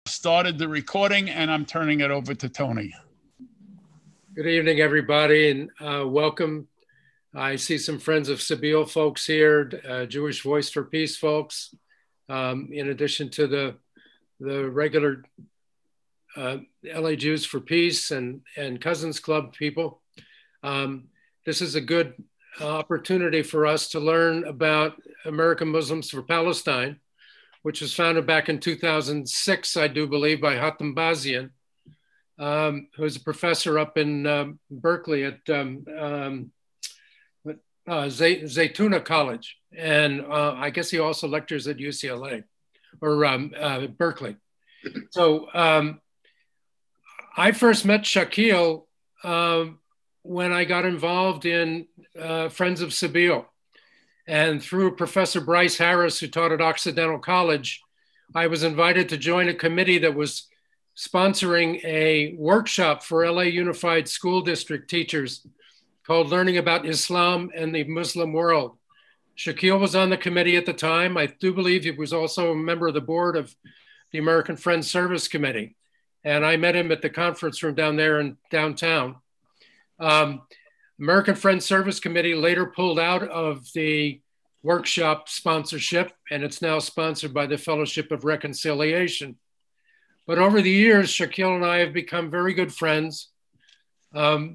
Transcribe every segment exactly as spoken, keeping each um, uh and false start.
started the recording, and I'm turning it over to Tony. Good evening, everybody, and uh, welcome. I see some friends of Sabeel folks here, uh, Jewish Voice for Peace folks, um, in addition to the, the regular uh, L A Jews for Peace and, and Cousins Club people. Um, this is a good opportunity for us to learn about American Muslims for Palestine, which was founded back in two thousand six, I do believe, by Hatem Bazian, um, who's a professor up in um, Berkeley at um, um, uh, Zaytuna College. And uh, I guess he also lectures at U C L A or um, uh, Berkeley. So um, I first met Shakil uh, when I got involved in uh, Friends of Sabeel. And through Professor Bryce Harris, who taught at Occidental College, I was invited to join a committee that was sponsoring a workshop for L A Unified School District teachers called Learning About Islam and the Muslim World. Shakil was on the committee at the time. I do believe he was also a member of the board of the American Friends Service Committee. And I met him at the conference room down there in downtown. Um, American Friends Service Committee later pulled out of the workshop sponsorship, and it's now sponsored by the Fellowship of Reconciliation. But over the years, Shakil and I have become very good friends. Um,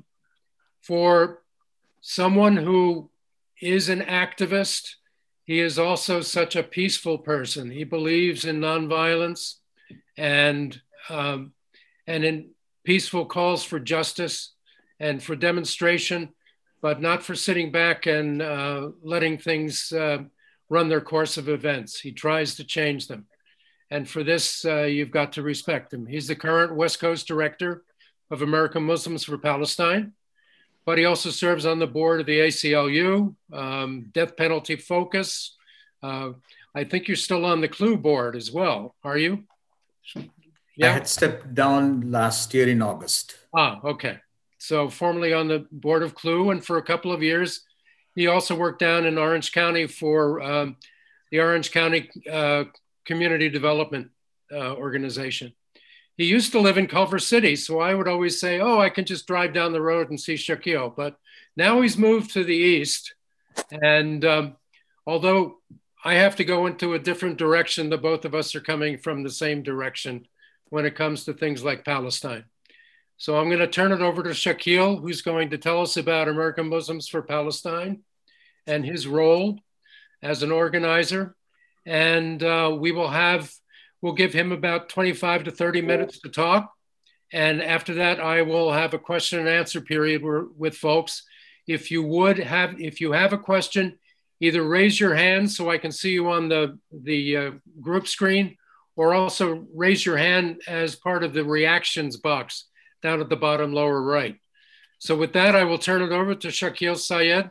for someone who is an activist, he is also such a peaceful person. He believes in nonviolence and, um, and in peaceful calls for justice and for demonstration, but not for sitting back and uh, letting things uh, run their course of events. He tries to change them. And for this, uh, you've got to respect him. He's the current West Coast director of American Muslims for Palestine, but he also serves on the board of the A C L U, um, Death Penalty Focus. Uh, I think you're still on the C L U board as well, are you? Yeah. I had stepped down last year in August. Ah, okay. So formerly on the board of C L U, and for a couple of years, he also worked down in Orange County for um, the Orange County uh, Community Development uh, Organization. He used to live in Culver City, so I would always say, oh, I can just drive down the road and see Shakil. But now he's moved to the east. And um, although I have to go into a different direction, the both of us are coming from the same direction when it comes to things like Palestine. So I'm going to turn it over to Shakil, who's going to tell us about American Muslims for Palestine and his role as an organizer. And uh, we will have, we'll give him about twenty-five to thirty minutes to talk. And after that, I will have a question and answer period with folks. If you would have, if you have a question, either raise your hand so I can see you on the, the uh, group screen, or also raise your hand as part of the reactions box down at the bottom lower right. So with that, I will turn it over to Shakil Syed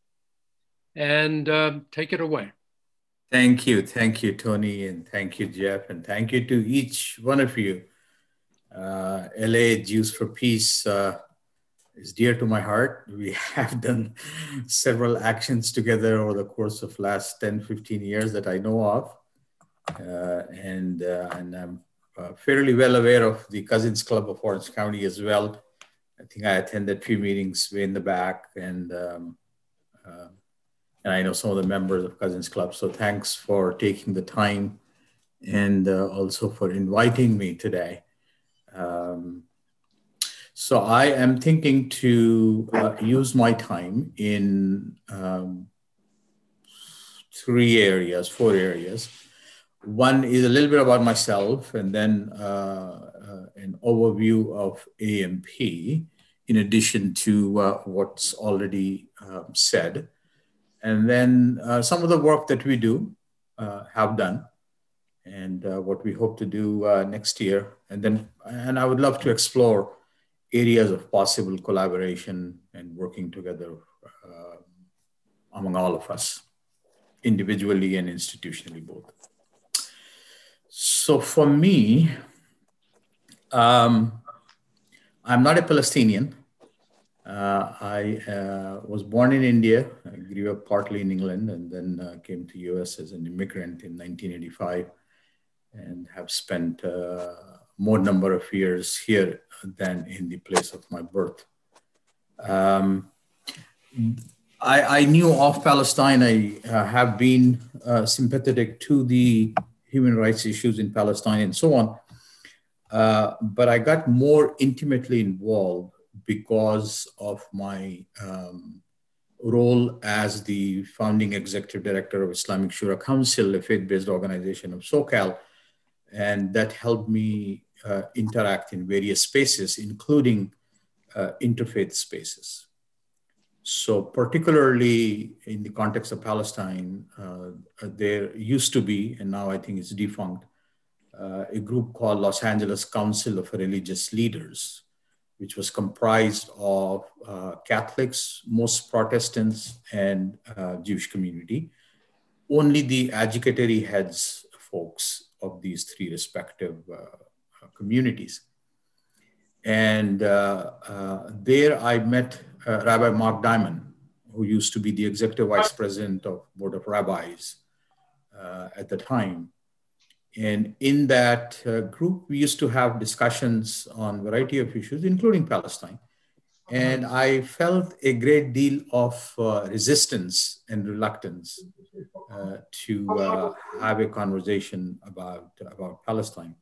and uh, take it away. Thank you. Thank you, Tony, and thank you, Jeff, and thank you to each one of you. Uh, L A Jews for Peace uh, is dear to my heart. We have done several actions together over the course of last ten, fifteen years that I know of. Uh, and, uh, and I'm uh, fairly well aware of the Cousins Club of Orange County as well. I think I attended a few meetings way in the back, and um, uh, and I know some of the members of Cousins Club. So thanks for taking the time and uh, also for inviting me today. Um, so I am thinking to uh, use my time in um, three areas, four areas. One is a little bit about myself, and then uh, uh, an overview of A M P, in addition to uh, what's already um, said. And then uh, some of the work that we do, uh, have done, and uh, what we hope to do uh, next year. And then, and I would love to explore areas of possible collaboration and working together uh, among all of us, individually and institutionally both. So for me, um, I'm not a Palestinian. Uh, I uh, was born in India. I grew up partly in England, and then uh, came to U S as an immigrant in nineteen eighty-five. and have spent uh, more number of years here than in the place of my birth. Um, I, I knew of Palestine. I uh, have been uh, sympathetic to the human rights issues in Palestine and so on. Uh, but I got more intimately involved because of my um, role as the founding executive director of Islamic Shura Council, a faith-based organization of SoCal. And that helped me uh, interact in various spaces, including uh, interfaith spaces. So particularly in the context of Palestine, uh, there used to be, and now I think it's defunct, uh, a group called Los Angeles Council of Religious Leaders, which was comprised of uh, Catholics, most Protestants, and uh, Jewish community. Only the adjudicatory heads folks of these three respective uh, communities. And uh, uh, there I met uh, Rabbi Mark Diamond, who used to be the executive vice president of Board of Rabbis uh, at the time. And in that uh, group, we used to have discussions on a variety of issues, including Palestine. And I felt a great deal of uh, resistance and reluctance uh, to uh, have a conversation about, about Palestine.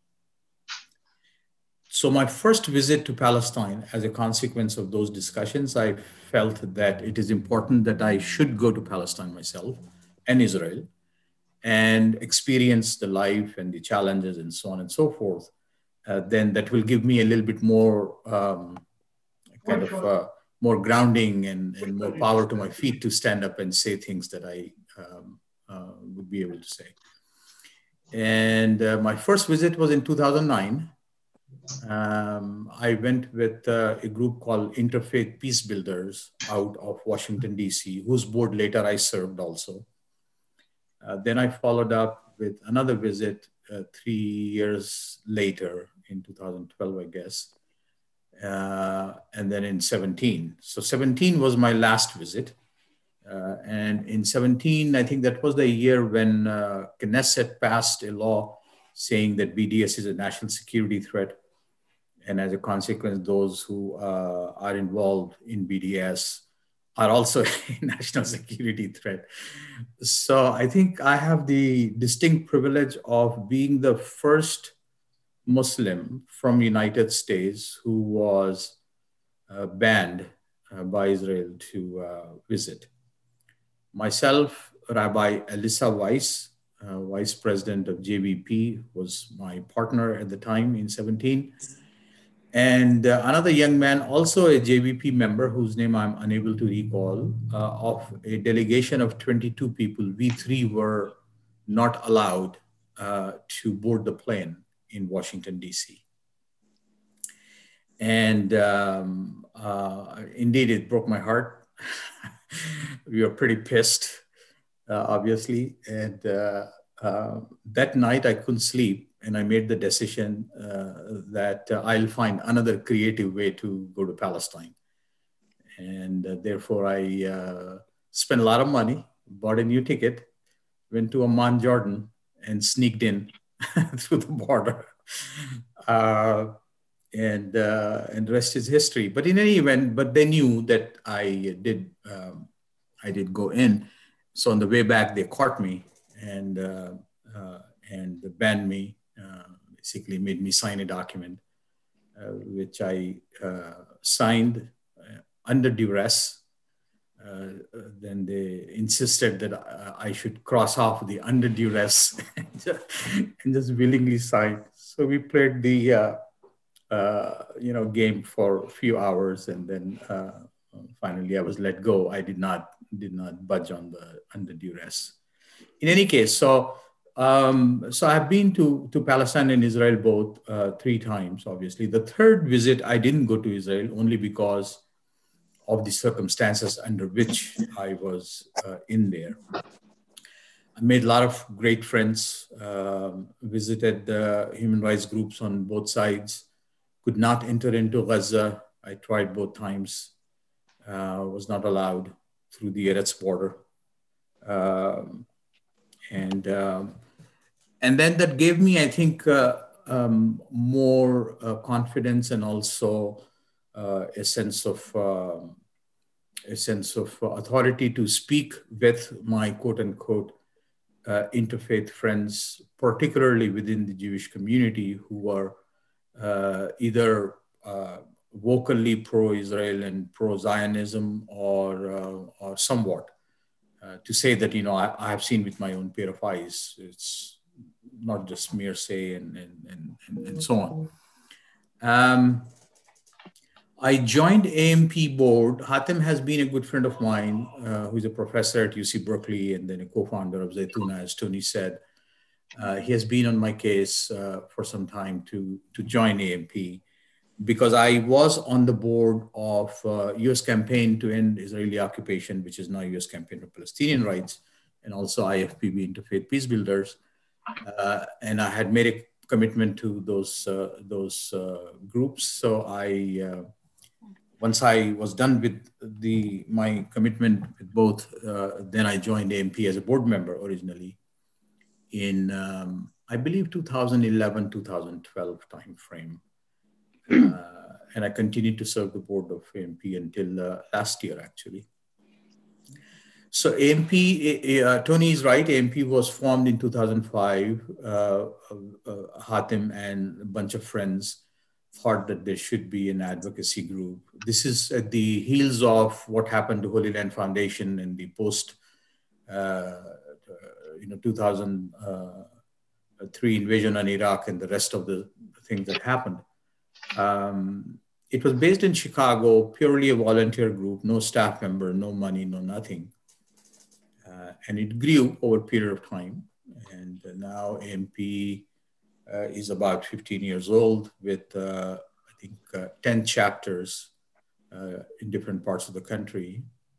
So my first visit to Palestine, as a consequence of those discussions, I felt that it is important that I should go to Palestine myself and Israel and experience the life and the challenges and so on and so forth. Uh, then that will give me a little bit more um, kind of uh, more grounding and, and more power to my feet to stand up and say things that I um, uh, would be able to say. And uh, my first visit was in two thousand nine. Um, I went with uh, a group called Interfaith Peace Builders out of Washington, D C, whose board later I served also. Uh, then I followed up with another visit uh, three years later in two thousand twelve, I guess. Uh, and then in seventeen. So seventeen was my last visit. Uh, and in seventeen, I think that was the year when uh, Knesset passed a law saying that B D S is a national security threat. And as a consequence, those who uh, are involved in B D S are also a national security threat. So I think I have the distinct privilege of being the first Muslim from United States who was uh, banned uh, by Israel to uh, visit. Myself, Rabbi Elissa Weiss, uh, Vice President of J V P, was my partner at the time in seventeen. And uh, another young man, also a J V P member, whose name I'm unable to recall, uh, of a delegation of twenty-two people. We three were not allowed uh, to board the plane in Washington, D C. And um, uh, indeed, it broke my heart. We were pretty pissed, uh, obviously. And uh, uh, that night I couldn't sleep. And I made the decision uh, that uh, I'll find another creative way to go to Palestine. And uh, therefore I uh, spent a lot of money, bought a new ticket, went to Amman, Jordan, and sneaked in through the border. Uh, and, uh, and the rest is history. But in any event, but they knew that I did, um, I did go in. So on the way back, they caught me and, uh, uh, and banned me. Uh, basically made me sign a document, uh, which I uh, signed uh, under duress. Uh, then they insisted that uh, I should cross off the under duress and, just, and just willingly sign. So we played the uh, uh, you know game for a few hours, and then uh, finally I was let go. I did not did not budge on the under duress. In any case, so. Um, so I've been to, to Palestine and Israel both uh, three times, obviously. The third visit, I didn't go to Israel only because of the circumstances under which I was uh, in there. I made a lot of great friends, um, visited the human rights groups on both sides, could not enter into Gaza. I tried both times, uh, was not allowed through the Eretz border. Um, and um, and then that gave me, I think, uh, um, more uh, confidence and also uh, a sense of um a sense of authority to speak with my quote unquote uh, interfaith friends, particularly within the Jewish community, who are uh, either uh, vocally pro-Israel and pro-Zionism, or uh, or somewhat uh, to say that, you know, I, I have seen with my own pair of eyes. It's not just mere say and and and, and so on. Um, I joined A M P board. Hatem has been a good friend of mine, uh, who's a professor at U C Berkeley and then a co-founder of Zaytuna, as Tony said. Uh, he has been on my case uh, for some time to, to join A M P because I was on the board of uh, U S Campaign to End Israeli Occupation, which is now U S Campaign for Palestinian Rights, and also I F P B, Interfaith Peace Builders. Uh, and I had made a commitment to those, uh, those uh, groups. So I... Uh, Once I was done with the my commitment with both, uh, then I joined A M P as a board member originally in, um, I believe, two thousand eleven, two thousand twelve timeframe. Uh, and I continued to serve the board of A M P until uh, last year, actually. So A M P, uh, Tony is right, A M P was formed in two thousand five. Uh, uh, Hatem and a bunch of friends thought that there should be an advocacy group. This is at the heels of what happened to Holy Land Foundation in the post, uh, you know, two thousand three invasion on Iraq and the rest of the things that happened. Um, it was based in Chicago, purely a volunteer group, no staff member, no money, no nothing. Uh, and it grew over a period of time. And now A M P Uh, is about fifteen years old with, uh, I think, uh, ten chapters uh, in different parts of the country.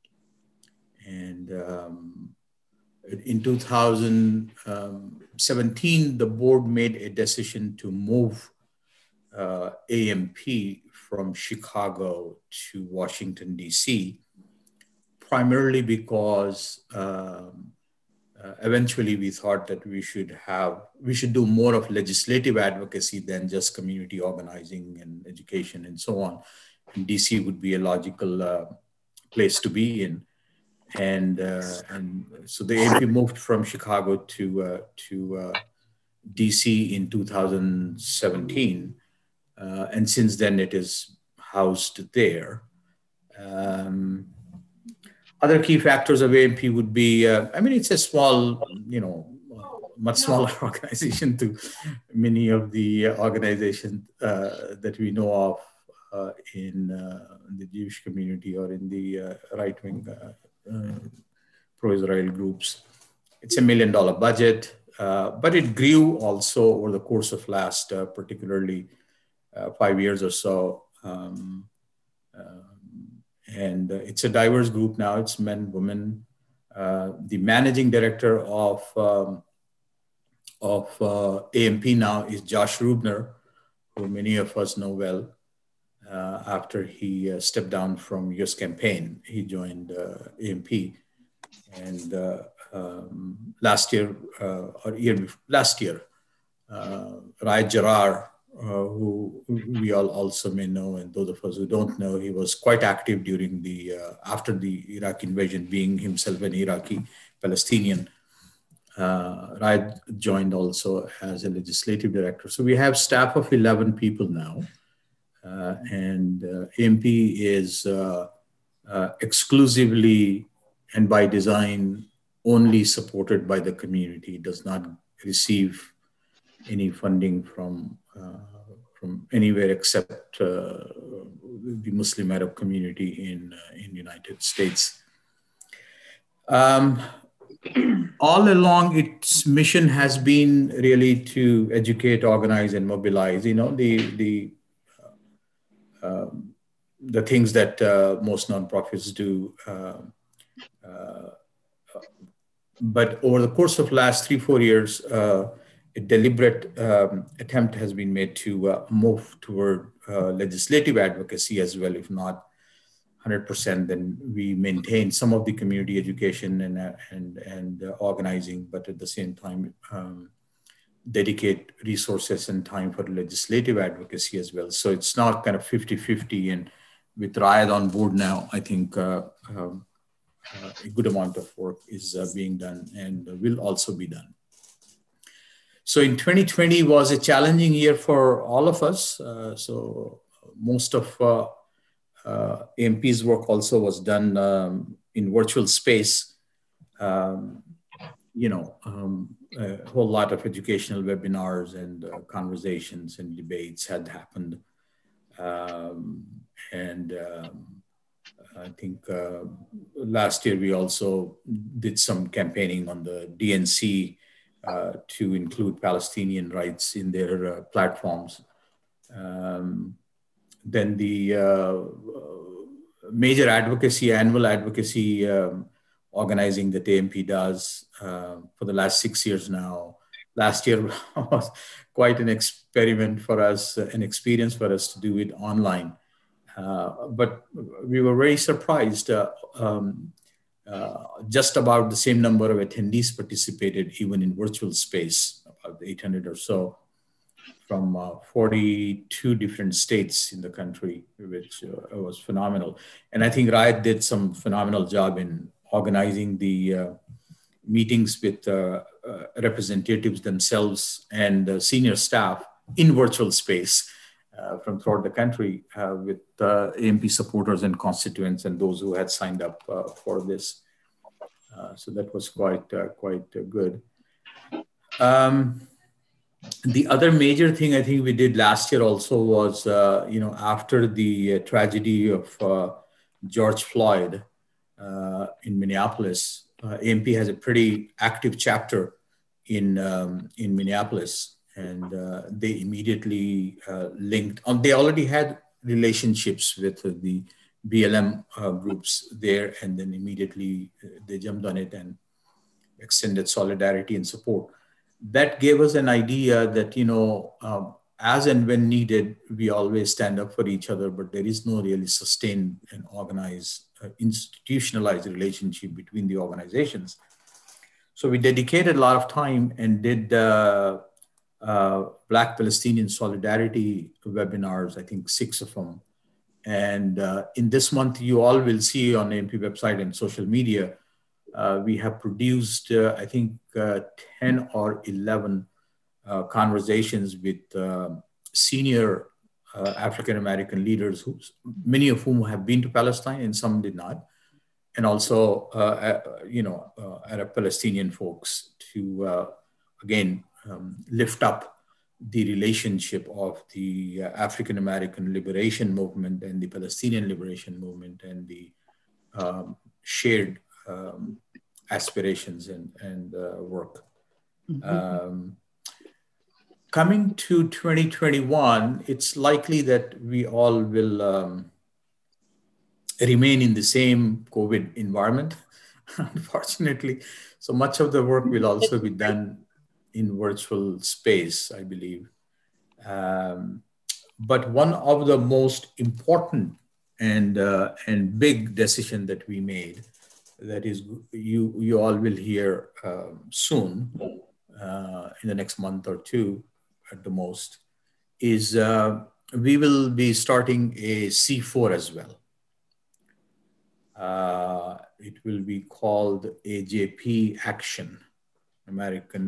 And um, in two thousand seventeen, the board made a decision to move uh, A M P from Chicago to Washington, D C, primarily because um, Uh, eventually, we thought that we should have, we should do more of legislative advocacy than just community organizing and education and so on. And D C would be a logical uh, place to be in. And, uh, and so the A M P moved from Chicago to, uh, to uh, D C in two thousand seventeen. Uh, and since then, it is housed there. Um, Other key factors of A M P would be, uh, I mean, it's a small, you know, much smaller organization to many of the organizations uh, that we know of uh, in uh, the Jewish community or in the uh, right-wing uh, uh, pro-Israel groups. It's a million dollar budget, uh, but it grew also over the course of last, uh, particularly uh, five years or so. Um, uh, And uh, it's a diverse group now. It's men, women. Uh, the managing director of, um, of uh, A M P now is Josh Rubner, who many of us know well. Uh, after he uh, stepped down from U S Campaign, he joined uh, A M P. And uh, um, last year, uh, or year before, last year, uh, Rai Jarar, Uh, who we all also may know, and those of us who don't know, he was quite active during the, uh, after the Iraq invasion, being himself an Iraqi Palestinian. Uh, Rai joined also as a legislative director. So we have staff of eleven people now. Uh, and uh, A M P is uh, uh, exclusively and by design only supported by the community. It does not receive any funding from uh, from anywhere except uh, the Muslim Arab community in uh, in the United States. Um, all along, its mission has been really to educate, organize, and mobilize. You know, the the uh, um, the things that uh, most nonprofits do. Uh, uh, but over the course of last three four years. Uh, A deliberate um, attempt has been made to uh, move toward uh, legislative advocacy as well, if not one hundred percent, then we maintain some of the community education and, uh, and, and uh, organizing, but at the same time, um, dedicate resources and time for legislative advocacy as well. So it's not kind of fifty fifty, and with Rayad on board now, I think uh, um, uh, a good amount of work is uh, being done and will also be done. So in twenty twenty was a challenging year for all of us. Uh, so most of uh, uh, A M P's work also was done um, in virtual space. Um, you know, um, a whole lot of educational webinars and uh, conversations and debates had happened. Um, and um, I think uh, last year we also did some campaigning on the D N C uh, to include Palestinian rights in their uh, platforms. Um, then the uh, major advocacy, annual advocacy um, organizing that A M P does uh, for the last six years now. Last year was quite an experiment for us, an experience for us to do it online. Uh, but we were very surprised. Uh, um, uh, just about the same number of attendees participated even in virtual space, about eight hundred or so, from uh, forty-two different states in the country, which uh, was phenomenal. And I think Rayad did some phenomenal job in organizing the uh, meetings with uh, uh, representatives themselves and uh, senior staff in virtual space uh, from throughout the country uh, with uh, A M P supporters and constituents and those who had signed up uh, for this. Uh, so that was quite, uh, quite uh, good. Um, the other major thing I think we did last year also was, uh, you know, after the uh, tragedy of uh, George Floyd, Uh, in Minneapolis, uh, A M P has a pretty active chapter in um, in Minneapolis, and uh, they immediately uh, linked on. They already had relationships with uh, the B L M uh, groups there, and then immediately uh, they jumped on it and extended solidarity and support. That gave us an idea that, you know, um, as and when needed, we always stand up for each other, but there is no really sustained and organized, uh, institutionalized relationship between the organizations. So we dedicated a lot of time and did uh, uh, Black Palestinian Solidarity webinars, I think six of them. And uh, in this month, you all will see on the A M P website and social media, uh, we have produced, uh, I think, uh, ten or eleven Uh, conversations with uh, senior uh, African-American leaders, who, many of whom have been to Palestine and some did not, and also, uh, uh, you know, uh, Arab Palestinian folks to, uh, again, um, lift up the relationship of the uh, African-American liberation movement and the Palestinian liberation movement and the um, shared um, aspirations and, and uh, work. Mm-hmm. Um, Coming to twenty twenty-one, it's likely that we all will um, remain in the same COVID environment, unfortunately. So much of the work will also be done in virtual space, I believe. Um, but one of the most important and, uh, and big decision that we made, that is you, you all will hear uh, soon, uh, in the next month or two, at the most, is uh, we will be starting a C four as well. Uh, it will be called A J P Action, American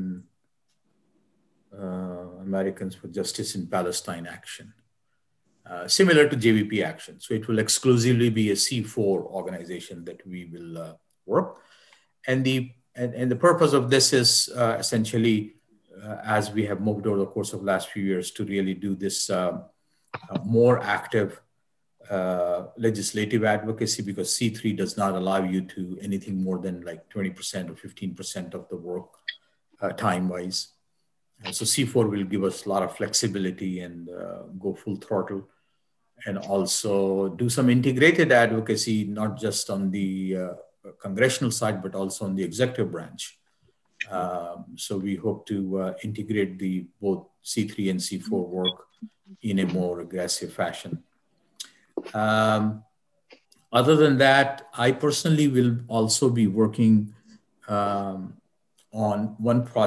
uh, Americans for Justice in Palestine Action, uh, similar to J V P Action. So it will exclusively be a C four organization that we will uh, work. And the, and, and the purpose of this is uh, essentially, Uh, as we have moved over the course of the last few years to really do this uh, uh, more active uh, legislative advocacy, because C three does not allow you to anything more than like twenty percent or fifteen percent of the work uh, time-wise. Uh, so C four will give us a lot of flexibility and uh, go full throttle, and also do some integrated advocacy, not just on the uh, congressional side, but also on the executive branch. Um, so we hope to uh, integrate the both C three and C four work in a more aggressive fashion. Um, other than that, I personally will also be working um, on one project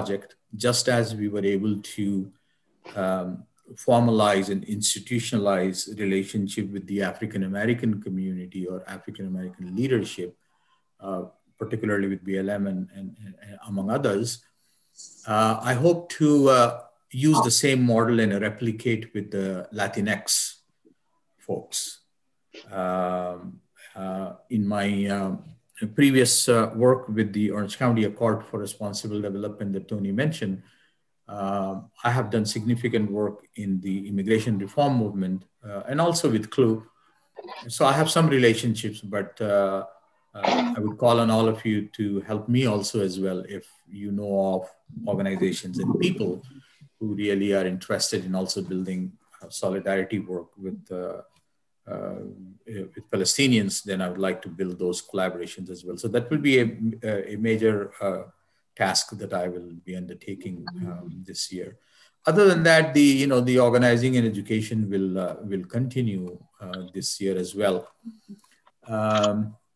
just as we were able to um, formalize and institutionalize relationship with the African American community or African American leadership, uh, particularly with B L M and, and, and among others, uh, I hope to uh, use the same model and replicate with the Latinx folks. Um, uh, in my um, previous uh, work with the Orange County Accord for Responsible Development that Tony mentioned, uh, I have done significant work in the immigration reform movement uh, and also with C L U. So I have some relationships, but uh, uh, I would call on all of you to help me also as well if you know of organizations and people who really are interested in also building uh, solidarity work with uh, Uh, with Palestinians, then I would like to build those collaborations as well. So that will be a, a major uh, task that I will be undertaking um, this year. Other than that, the you know the organizing and education will uh, will continue uh, this year as well. Um,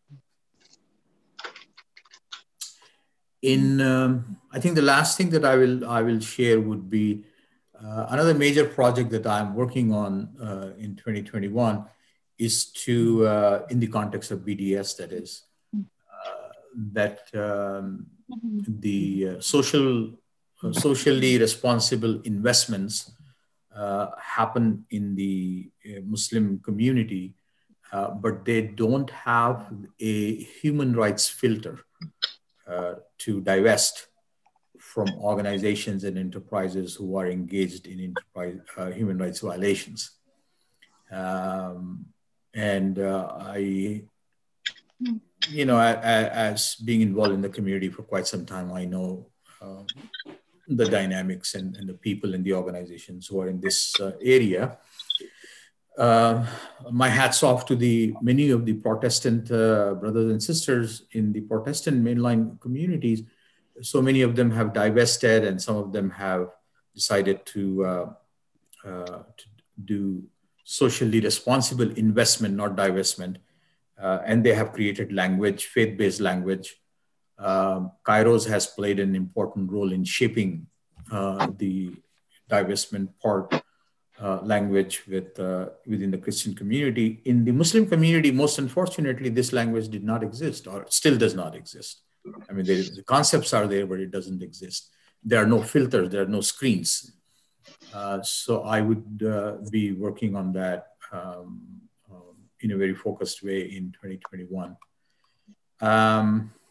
in um, I think the last thing that I will I will share would be uh, another major project that I'm working on uh, in twenty twenty-one. Is to, uh, in the context of B D S, that is, uh, that um, the uh, social, uh, socially responsible investments uh, happen in the uh, Muslim community, uh, but they don't have a human rights filter uh, to divest from organizations and enterprises who are engaged in enterprise, uh, human rights violations. Um, And uh, I, you know, I, I, as being involved in the community for quite some time, I know uh, the dynamics and, and the people in the organizations who are in this uh, area. Uh, my hats off to the many of the Protestant uh, brothers and sisters in the Protestant mainline communities. So many of them have divested, and some of them have decided to, uh, uh, to do socially responsible investment, not divestment. Uh, and they have created language, faith-based language. Um, Kairos has played an important role in shaping uh, the divestment part uh, language with, uh, within the Christian community. In the Muslim community, most unfortunately, this language did not exist or still does not exist. I mean, they, the concepts are there, but it doesn't exist. There are no filters, there are no screens. Uh, so I would uh, be working on that um, um, in a very focused way in twenty twenty-one. Um,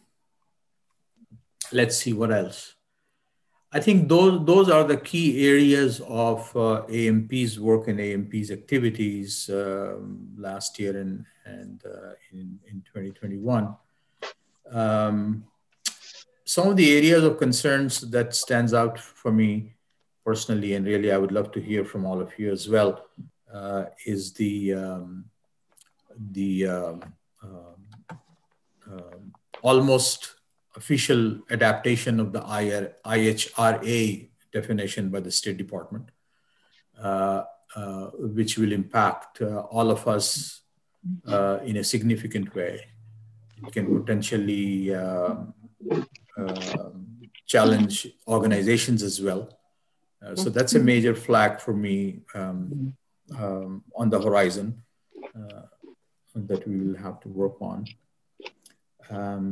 let's see what else. I think those, those are the key areas of uh, A M P's work and A M P's activities um, last year and, and uh, in, in twenty twenty-one. Um, some of the areas of concerns that stands out for me personally, and really I would love to hear from all of you as well, uh, is the, um, the um, um, um, almost official adaptation of the I H R A definition by the State Department, uh, uh, which will impact uh, all of us uh, in a significant way. It can potentially uh, uh, challenge organizations as well. Uh, so that's a major flag for me um, um, on the horizon uh, that we will have to work on. Um,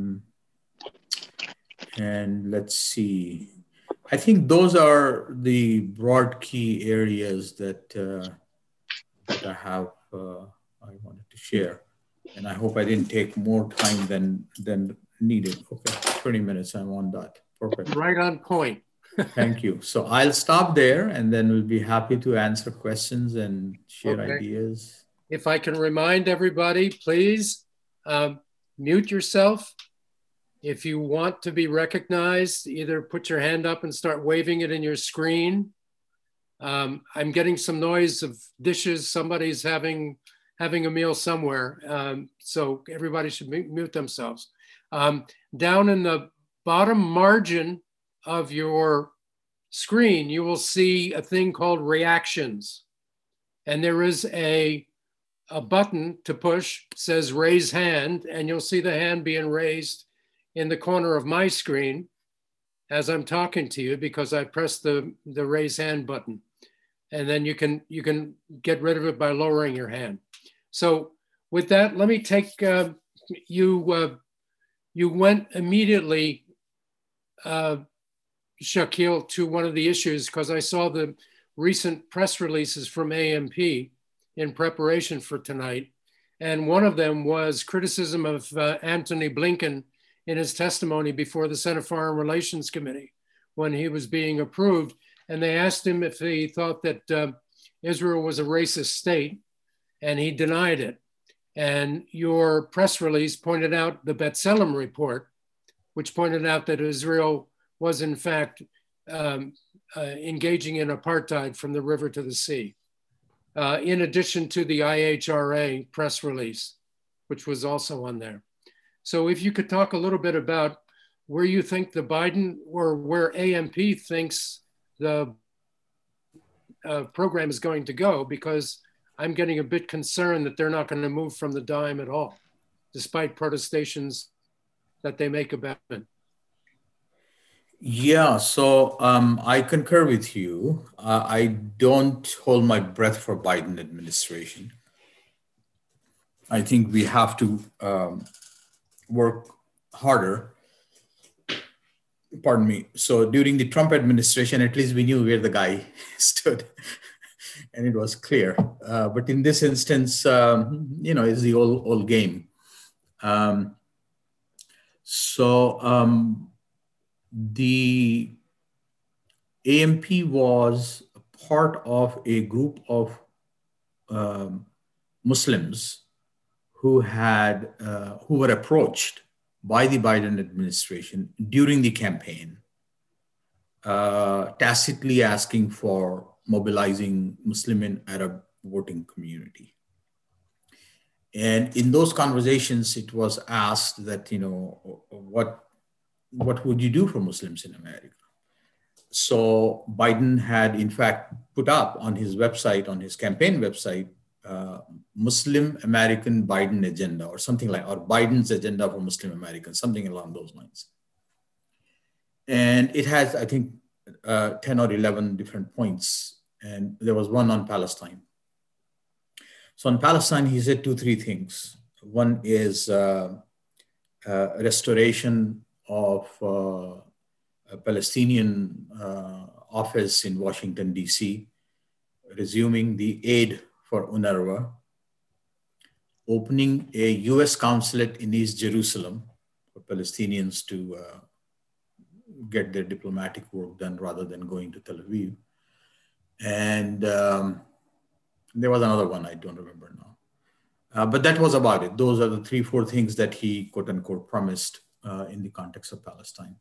and let's see. I think those are the broad key areas that, uh, that I have, uh, I wanted to share. And I hope I didn't take more time than, than needed. Okay, twenty minutes, I'm on that. Perfect. Right on point. Thank you. So I'll stop there and then we'll be happy to answer questions and share okay. ideas. If I can remind everybody, please um, mute yourself. If you want to be recognized, either put your hand up and start waving it in your screen. Um, I'm getting some noise of dishes. Somebody's having, having a meal somewhere. Um, so everybody should mute themselves. Um, down in the bottom margin of your screen, you will see a thing called reactions. And there is a, a button to push, says raise hand, and you'll see the hand being raised in the corner of my screen. as I'm talking to you because I pressed the, the raise hand button. And then you can, you can get rid of it by lowering your hand. So with that, let me take, uh, you, uh, you went immediately, uh, Shakil, to one of the issues because I saw the recent press releases from A M P in preparation for tonight. And one of them was criticism of uh, Antony Blinken in his testimony before the Senate Foreign Relations Committee when he was being approved. And they asked him if he thought that uh, Israel was a racist state, and he denied it. And your press release pointed out the B'Tselem report, which pointed out that Israel was in fact um, uh, engaging in apartheid from the river to the sea, uh, in addition to the I H R A press release, which was also on there. So if you could talk a little bit about where you think the Biden or where A M P thinks the uh, program is going to go, because I'm getting a bit concerned that they're not going to move from the dime at all, despite protestations that they make about it. Yeah, so um, I concur with you. Uh, I don't hold my breath for Biden administration. I think we have to um, work harder. Pardon me. So during the Trump administration, at least we knew where the guy stood, and it was clear. Uh, but in this instance, um, you know, it's the old old game. Um, so um, the A M P was part of a group of um, Muslims who had uh, who were approached by the Biden administration during the campaign, uh, tacitly asking for mobilizing Muslim and Arab voting community. And in those conversations, it was asked that, you know, what, what would you do for Muslims in America? So Biden had, in fact, put up on his website, on his campaign website, uh, Muslim American Biden agenda, or something like, or Biden's agenda for Muslim Americans, something along those lines. And it has, I think, uh, ten or eleven different points. And there was one on Palestine. So on Palestine, he said two, three things. One is uh, uh, restoration of uh, a Palestinian uh, office in Washington, D C, resuming the aid for UNRWA, opening a U S consulate in East Jerusalem for Palestinians to uh, get their diplomatic work done rather than going to Tel Aviv. And um, there was another one, I don't remember now. Uh, but that was about it. Those are the three, four things that he, quote unquote, promised uh, in the context of Palestine.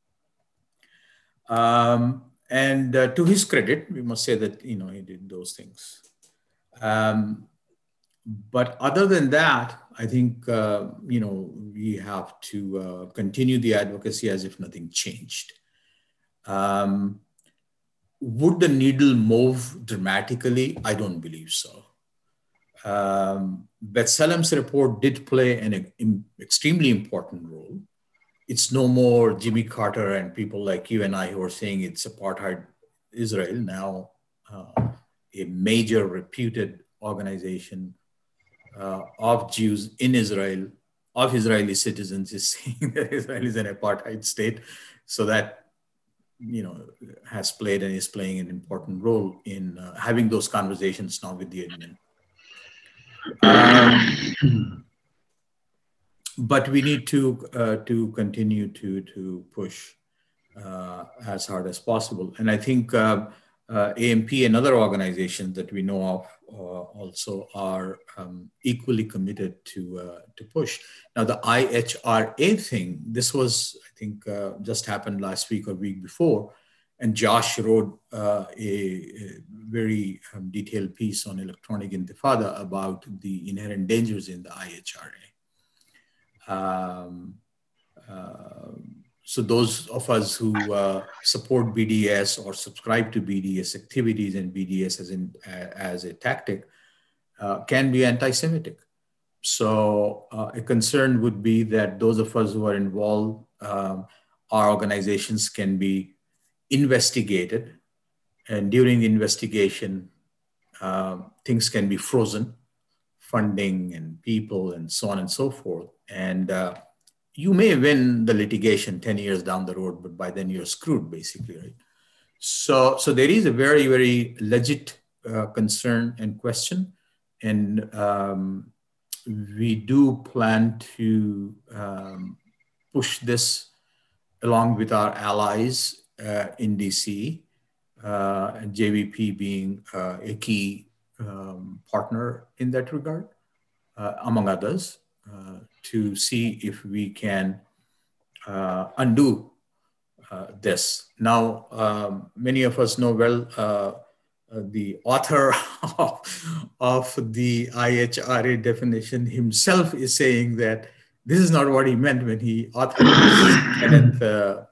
Um, and uh, to his credit, we must say that, you know, he did those things. Um, but other than that, I think, uh, you know, we have to uh, continue the advocacy as if nothing changed. Um, would the needle move dramatically? I don't believe so. Um, B'Tselem's report did play an, an extremely important role. It's no more Jimmy Carter and people like you and I who are saying it's apartheid Israel. Now, uh, a major reputed organization uh, of Jews in Israel, of Israeli citizens, is saying that Israel is an apartheid state. So that, you know, has played and is playing an important role in uh, having those conversations now with the admin. Um, but we need to uh, to continue to to push uh, as hard as possible. And I think uh, uh, A M P and other organizations that we know of uh, also are um, equally committed to uh, to push. Now the I H R A thing, this was, I think, uh, just happened last week or week before. And Josh wrote uh, a, a very um, detailed piece on electronic intifada about the inherent dangers in the I H R A. Um, uh, so those of us who uh, support B D S or subscribe to B D S activities and B D S as, in, uh, as a tactic uh, can be anti-Semitic. So uh, a concern would be that those of us who are involved um, our organizations can be investigated, and during the investigation, uh, things can be frozen, funding and people and so on and so forth. And uh, you may win the litigation ten years down the road, but by then you're screwed, basically, right? So, so there is a very, very legit uh, concern and question. And um, we do plan to um, push this along with our allies uh, in D C, uh, and J V P being uh, a key um, partner in that regard, uh, among others, uh, to see if we can uh, undo uh, this. Now, um, many of us know well uh, uh, the author of, of the I H R A definition himself is saying that this is not what he meant when he authored it.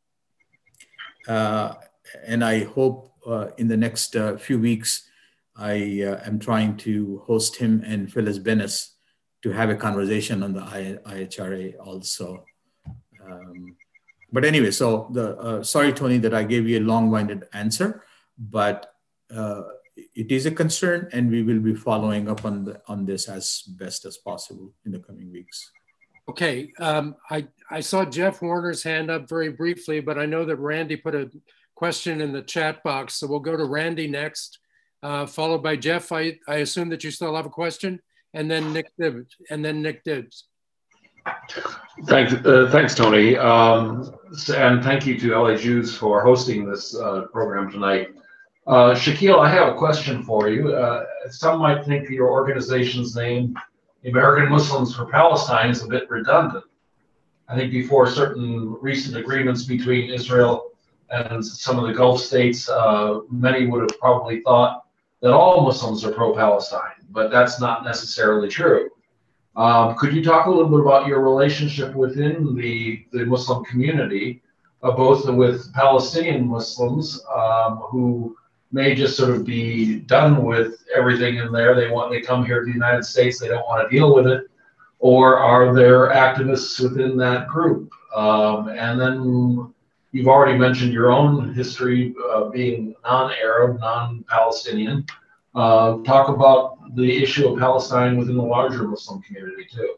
Uh, and I hope uh, in the next uh, few weeks, I uh, am trying to host him and Phyllis Bennis to have a conversation on the I H R A also. Um, but anyway, so the uh, sorry, Tony, that I gave you a long-winded answer, but uh, it is a concern, and we will be following up on the, on this as best as possible in the coming weeks. Okay, um, I, I saw Jeff Warner's hand up very briefly, but I know that Randy put a question in the chat box. So we'll go to Randy next, uh, followed by Jeff. I, I assume that you still have a question, and then Nick Dibbs, and then Nick Dibbs. Thanks, uh, thanks, Tony. Um, and thank you to L A Jews for hosting this uh, program tonight. Uh, Shaquille, I have a question for you. Uh, some might think your organization's name, American Muslims for Palestine, is a bit redundant. I think before certain recent agreements between Israel and some of the Gulf states, uh, many would have probably thought that all Muslims are pro-Palestine, but that's not necessarily true. Um, could you talk a little bit about your relationship within the, the Muslim community, uh, both with Palestinian Muslims um, who may just sort of be done with everything in there. They want, they come here to the United States, they don't want to deal with it. Or are there activists within that group? Um, and then you've already mentioned your own history uh, being non-Arab, non-Palestinian. Uh, talk about the issue of Palestine within the larger Muslim community too.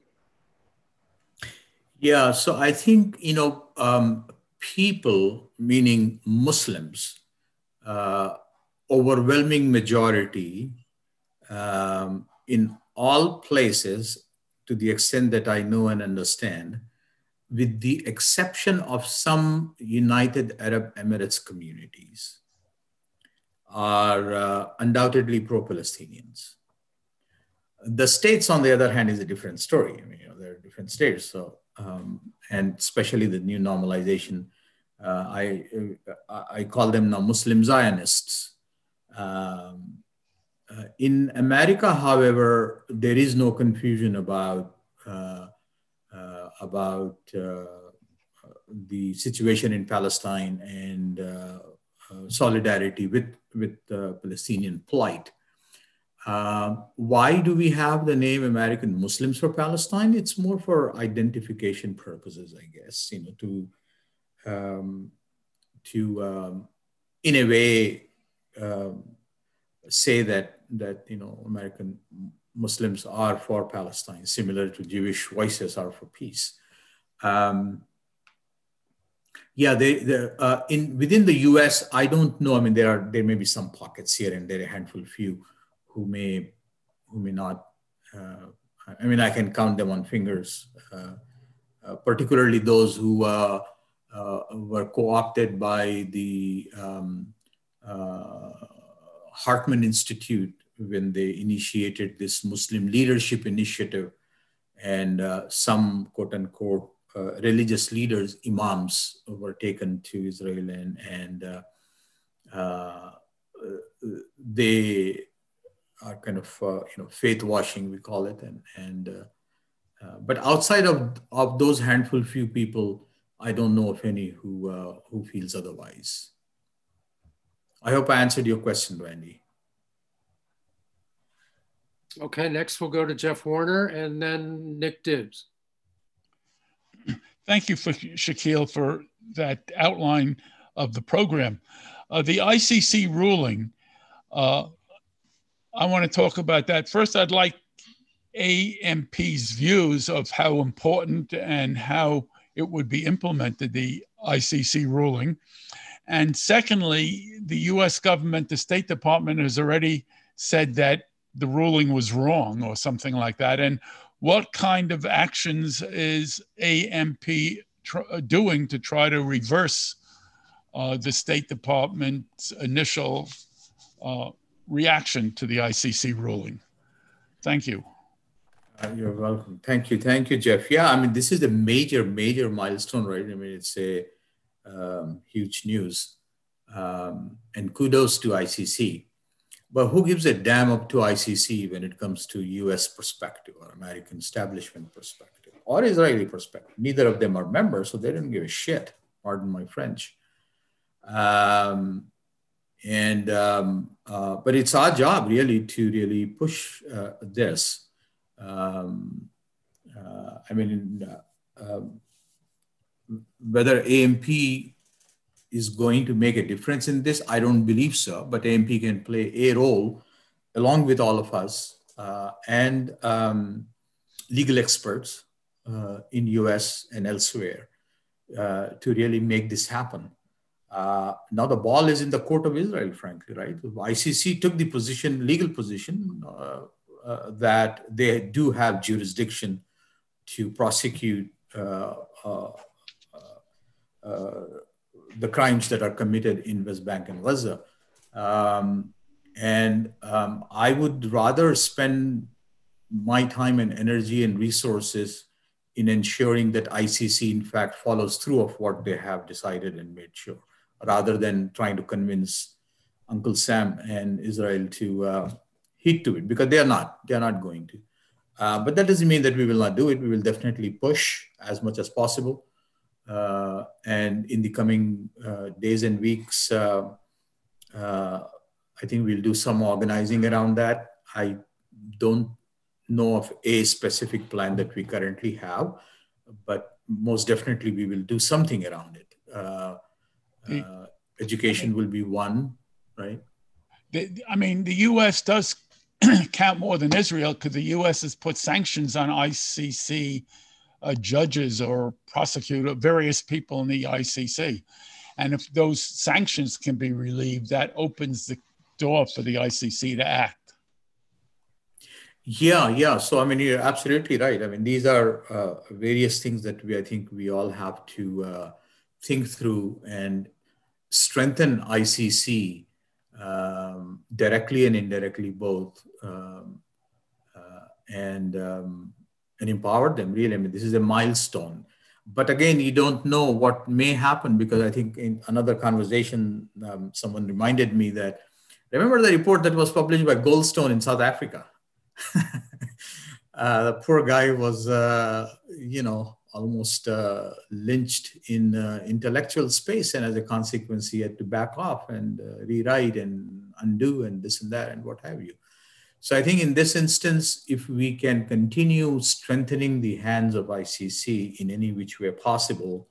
Yeah, so I think, you know, um, people, meaning Muslims, uh, overwhelming majority um, in all places, to the extent that I know and understand, with the exception of some United Arab Emirates communities, are uh, undoubtedly pro-Palestinians. The states, on the other hand, is a different story. I mean, you know, there are different states. So, um, and especially the new normalization, uh, I uh, I call them now Muslim Zionists. Um, uh, in America, however, there is no confusion about uh, uh, about uh, the situation in Palestine and uh, uh, solidarity with with the Palestinian plight. Uh, why do we have the name American Muslims for Palestine? It's more for identification purposes, I guess, you know, to, um, to um, in a way, um, say that, that, you know, American Muslims are for Palestine, similar to Jewish voices are for peace. Um, yeah, they, uh, in, within the U S, I don't know. I mean, there are, there may be some pockets here and there, a handful, few, who may, who may not, uh, I mean, I can count them on fingers, uh, uh, particularly those who uh, uh, were co-opted by the um, uh, Hartman Institute when they initiated this Muslim Leadership Initiative, and uh, some quote unquote uh, religious leaders, imams, were taken to Israel, and, and uh, uh, they are kind of, uh, you know, faith washing, we call it. And, and uh, uh, but outside of, of those handful few people, I don't know of any who, uh, who feels otherwise. I hope I answered your question, Randy. Okay, next we'll go to Jeff Warner and then Nick Dibbs. Thank you, for Shaquille, for that outline of the program. Uh, the I C C ruling, uh, I want to talk about that. First, I'd like A M P's views of how important and how it would be implemented, the I C C ruling. And secondly, the U S government, the State Department has already said that the ruling was wrong or something like that. And what kind of actions is A M P tr- doing to try to reverse uh, the State Department's initial uh, reaction to the I C C ruling? Thank you. Uh, you're welcome. Thank you. Thank you, Jeff. Yeah, I mean, this is a major, major milestone, right? I mean, it's a um, huge news. Um, and kudos to I C C. But who gives a damn up to I C C when it comes to U S perspective or American establishment perspective or Israeli perspective? Neither of them are members, so they don't give a shit. Pardon my French. Um, and um, uh, but it's our job really to really push uh, this. Um, uh, I mean, uh, um, whether A M P is going to make a difference in this, I don't believe so, but A M P can play a role along with all of us uh, and um, legal experts uh, in U S and elsewhere uh, to really make this happen. Uh, now the ball is in the court of Israel, frankly, right? I C C took the position, legal position, uh, uh, that they do have jurisdiction to prosecute uh, uh, uh, the crimes that are committed in West Bank and Gaza. Um, and um, I would rather spend my time and energy and resources in ensuring that I C C, in fact, follows through of what they have decided and made sure, rather than trying to convince Uncle Sam and Israel to uh, heed to it, because they are not, they are not going to. Uh, but that doesn't mean that we will not do it. We will definitely push as much as possible. Uh, and in the coming uh, days and weeks, uh, uh, I think we'll do some organizing around that. I don't know of a specific plan that we currently have, but most definitely we will do something around it. Uh, uh, education will be one, right? The, I mean, the U S does count more than Israel because the U S has put sanctions on I C C uh, judges or prosecutor, various people in the I C C. And if those sanctions can be relieved, that opens the door for the I C C to act. Yeah, yeah. So, I mean, you're absolutely right. I mean, these are uh, various things that we, I think we all have to uh, think through and strengthen I C C um, directly and indirectly both, um, uh, and um, and empower them, really. I mean, this is a milestone. But again, you don't know what may happen, because I think in another conversation, um, someone reminded me that, remember the report that was published by Goldstone in South Africa? uh, the poor guy was, uh, you know, almost uh, lynched in uh, intellectual space. And as a consequence, he had to back off and uh, rewrite and undo and this and that and what have you. So I think in this instance, if we can continue strengthening the hands of I C C in any which way possible,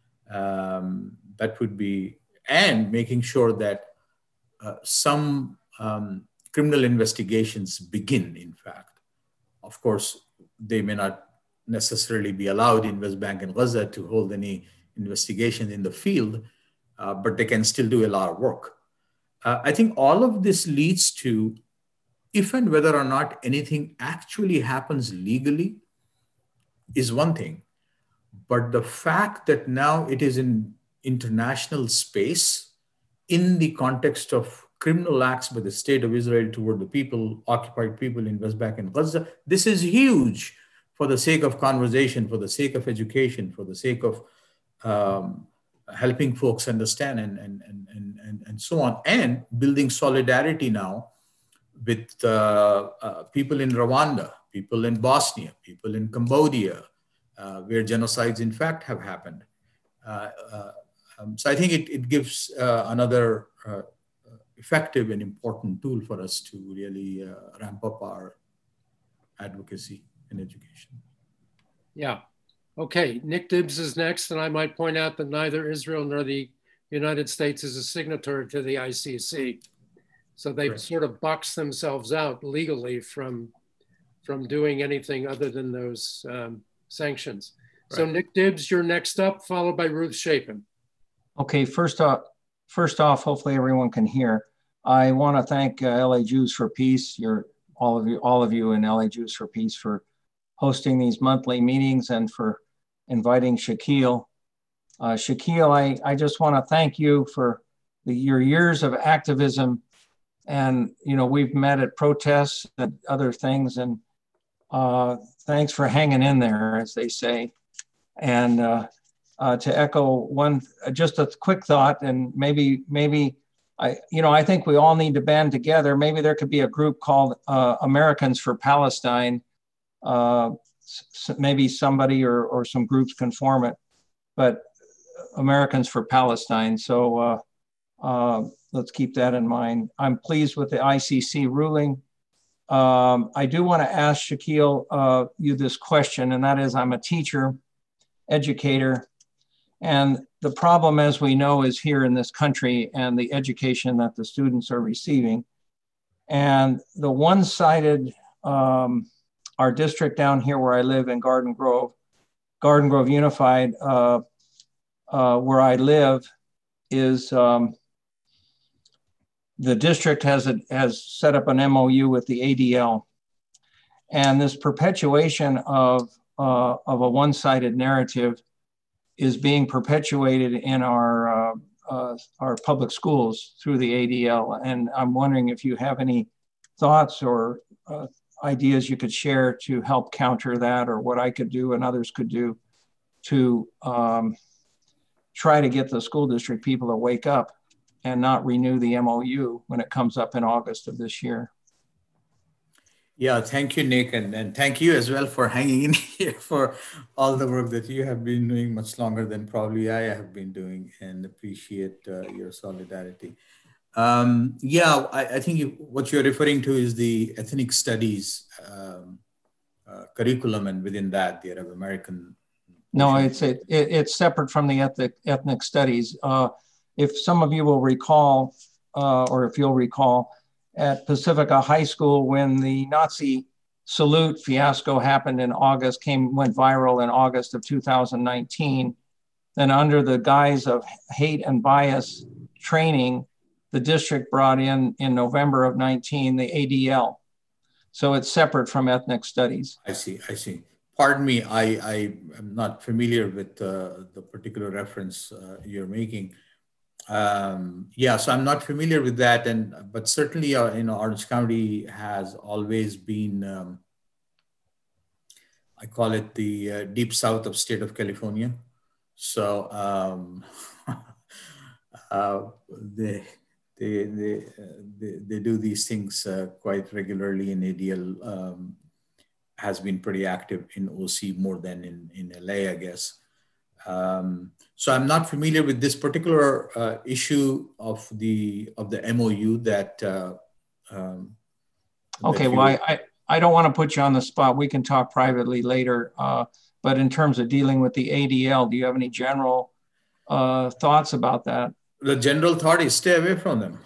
um, that would be, and making sure that uh, some um, criminal investigations begin, in fact. Of course, they may not necessarily be allowed in West Bank and Gaza to hold any investigation in the field, uh, but they can still do a lot of work. Uh, I think all of this leads to, if and whether or not anything actually happens legally is one thing, but the fact that now it is in international space in the context of criminal acts by the state of Israel toward the people, occupied people in West Bank and Gaza, this is huge for the sake of conversation, for the sake of education, for the sake of um, helping folks understand and, and, and, and, and so on, and building solidarity now with uh, uh, people in Rwanda, people in Bosnia, people in Cambodia, uh, where genocides in fact have happened. Uh, uh, um, so I think it, it gives uh, another uh, effective and important tool for us to really uh, ramp up our advocacy and education. Yeah. Okay, Nick Dibbs is next, and I might point out that neither Israel nor the United States is a signatory to the I C C. So they've Right. sort of boxed themselves out legally from, from doing anything other than those um, sanctions. Right. So Nick Dibbs, you're next up, followed by Ruth Chapin. Okay, first off, first off, hopefully everyone can hear. I want to thank uh, L A Jews for Peace, your, all of you, all of you in L A Jews for Peace for hosting these monthly meetings and for inviting Shaquille. Uh, Shaquille, I, I just want to thank you for the, your years of activism. And, you know, we've met at protests and other things, and uh, thanks for hanging in there, as they say. And uh, uh, to echo one, just a quick thought, and maybe, maybe, I, you know, I think we all need to band together. Maybe there could be a group called uh, Americans for Palestine. Uh, maybe somebody or, or some groups can form it, but Americans for Palestine. So uh, uh, let's keep that in mind. I'm pleased with the I C C ruling. Um, I do want to ask Shaquille uh, you this question, and that is, I'm a teacher, educator, and the problem, as we know, is here in this country and the education that the students are receiving. And the one-sided, um, our district down here where I live in Garden Grove, Garden Grove Unified, uh, uh, where I live, is um, the district has, a, has set up an M O U with the A D L. And this perpetuation of, uh, of a one-sided narrative is being perpetuated in our, uh, uh, our public schools through the A D L. And I'm wondering if you have any thoughts or uh, ideas you could share to help counter that, or what I could do and others could do to um, try to get the school district people to wake up and not renew the M O U when it comes up in August of this year. Yeah, thank you, Nick. And, and thank you as well for hanging in here for all the work that you have been doing much longer than probably I have been doing, and appreciate uh, your solidarity. Um, yeah, I, I think you, what you're referring to is the ethnic studies um, uh, curriculum, and within that, the Arab American. No, it's it, it, it's separate from the ethnic ethnic studies. Uh, if some of you will recall, uh, or if you'll recall, at Pacifica High School, when the Nazi salute fiasco happened in August, came went viral in August of two thousand nineteen, then under the guise of hate and bias training, the district brought in, in November of nineteen, the A D L. So it's separate from ethnic studies. I see, I see. Pardon me, I, I am not familiar with uh, the particular reference uh, you're making. Um, yeah, so I'm not familiar with that, and but certainly, uh, you know, Orange County has always been, um, I call it the uh, deep south of state of California. So um, uh, they, they, they, uh, they, they do these things uh, quite regularly, and A D L um, has been pretty active in O C more than in, in L A, I guess. Um, so I'm not familiar with this particular uh, issue of the of the M O U that. Uh, um, okay, that well, I, I I don't want to put you on the spot. We can talk privately later. Uh, but in terms of dealing with the A D L, do you have any general uh, thoughts about that? The general thought is stay away from them.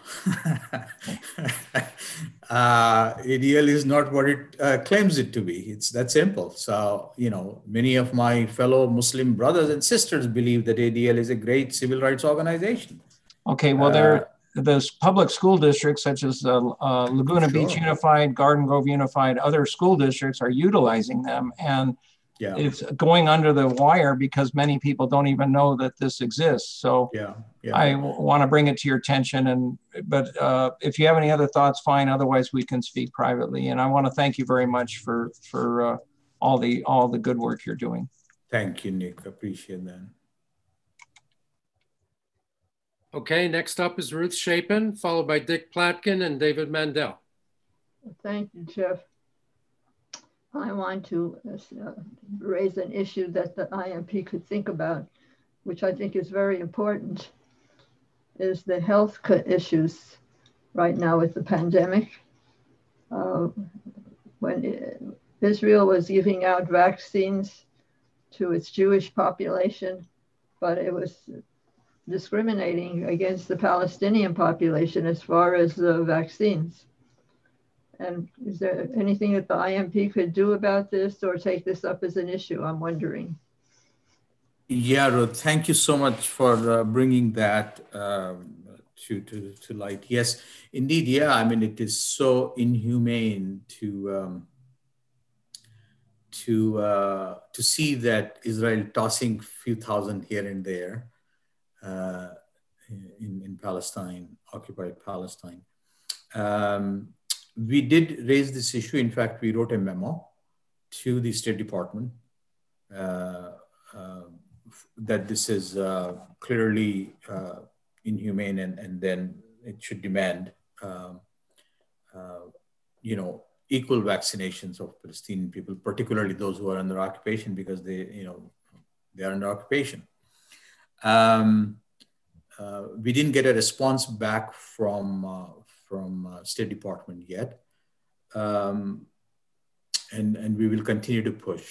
uh, A D L is not what it uh, claims it to be. It's that simple. So, you know, many of my fellow Muslim brothers and sisters believe that A D L is a great civil rights organization. Okay, well, there, uh, those public school districts such as uh, uh, Laguna sure. Beach Unified, Garden Grove Unified, other school districts are utilizing them. And yeah. It's going under the wire because many people don't even know that this exists. So yeah, yeah. I want to bring it to your attention. And but uh, if you have any other thoughts, fine. Otherwise, we can speak privately. And I want to thank you very much for for uh, all the all the good work you're doing. Thank you, Nick. Appreciate that. Okay, next up is Ruth Chapin, followed by Dick Platkin and David Mandel. Thank you, Jeff. I want to uh, raise an issue that the I M P could think about, which I think is very important, is the health issues right now with the pandemic. Uh, when it, Israel was giving out vaccines to its Jewish population, but it was discriminating against the Palestinian population as far as the vaccines. And is there anything that the I M P could do about this or take this up as an issue? I'm wondering. Yeah, Ruth, thank you so much for uh, bringing that um, to, to, to light. Yes, indeed. Yeah, I mean, it is so inhumane to um, to uh, to see that Israel tossing a few thousand here and there uh, in, in Palestine, occupied Palestine. Um, we did raise this issue. In fact, we wrote a memo to the State Department uh, uh, that this is uh, clearly uh, inhumane, and, and then it should demand, um, uh, you know, equal vaccinations of Palestinian people, particularly those who are under occupation, because they, you know, they are under occupation. Um, uh, we didn't get a response back from uh, from uh, State Department yet, um, and and we will continue to push.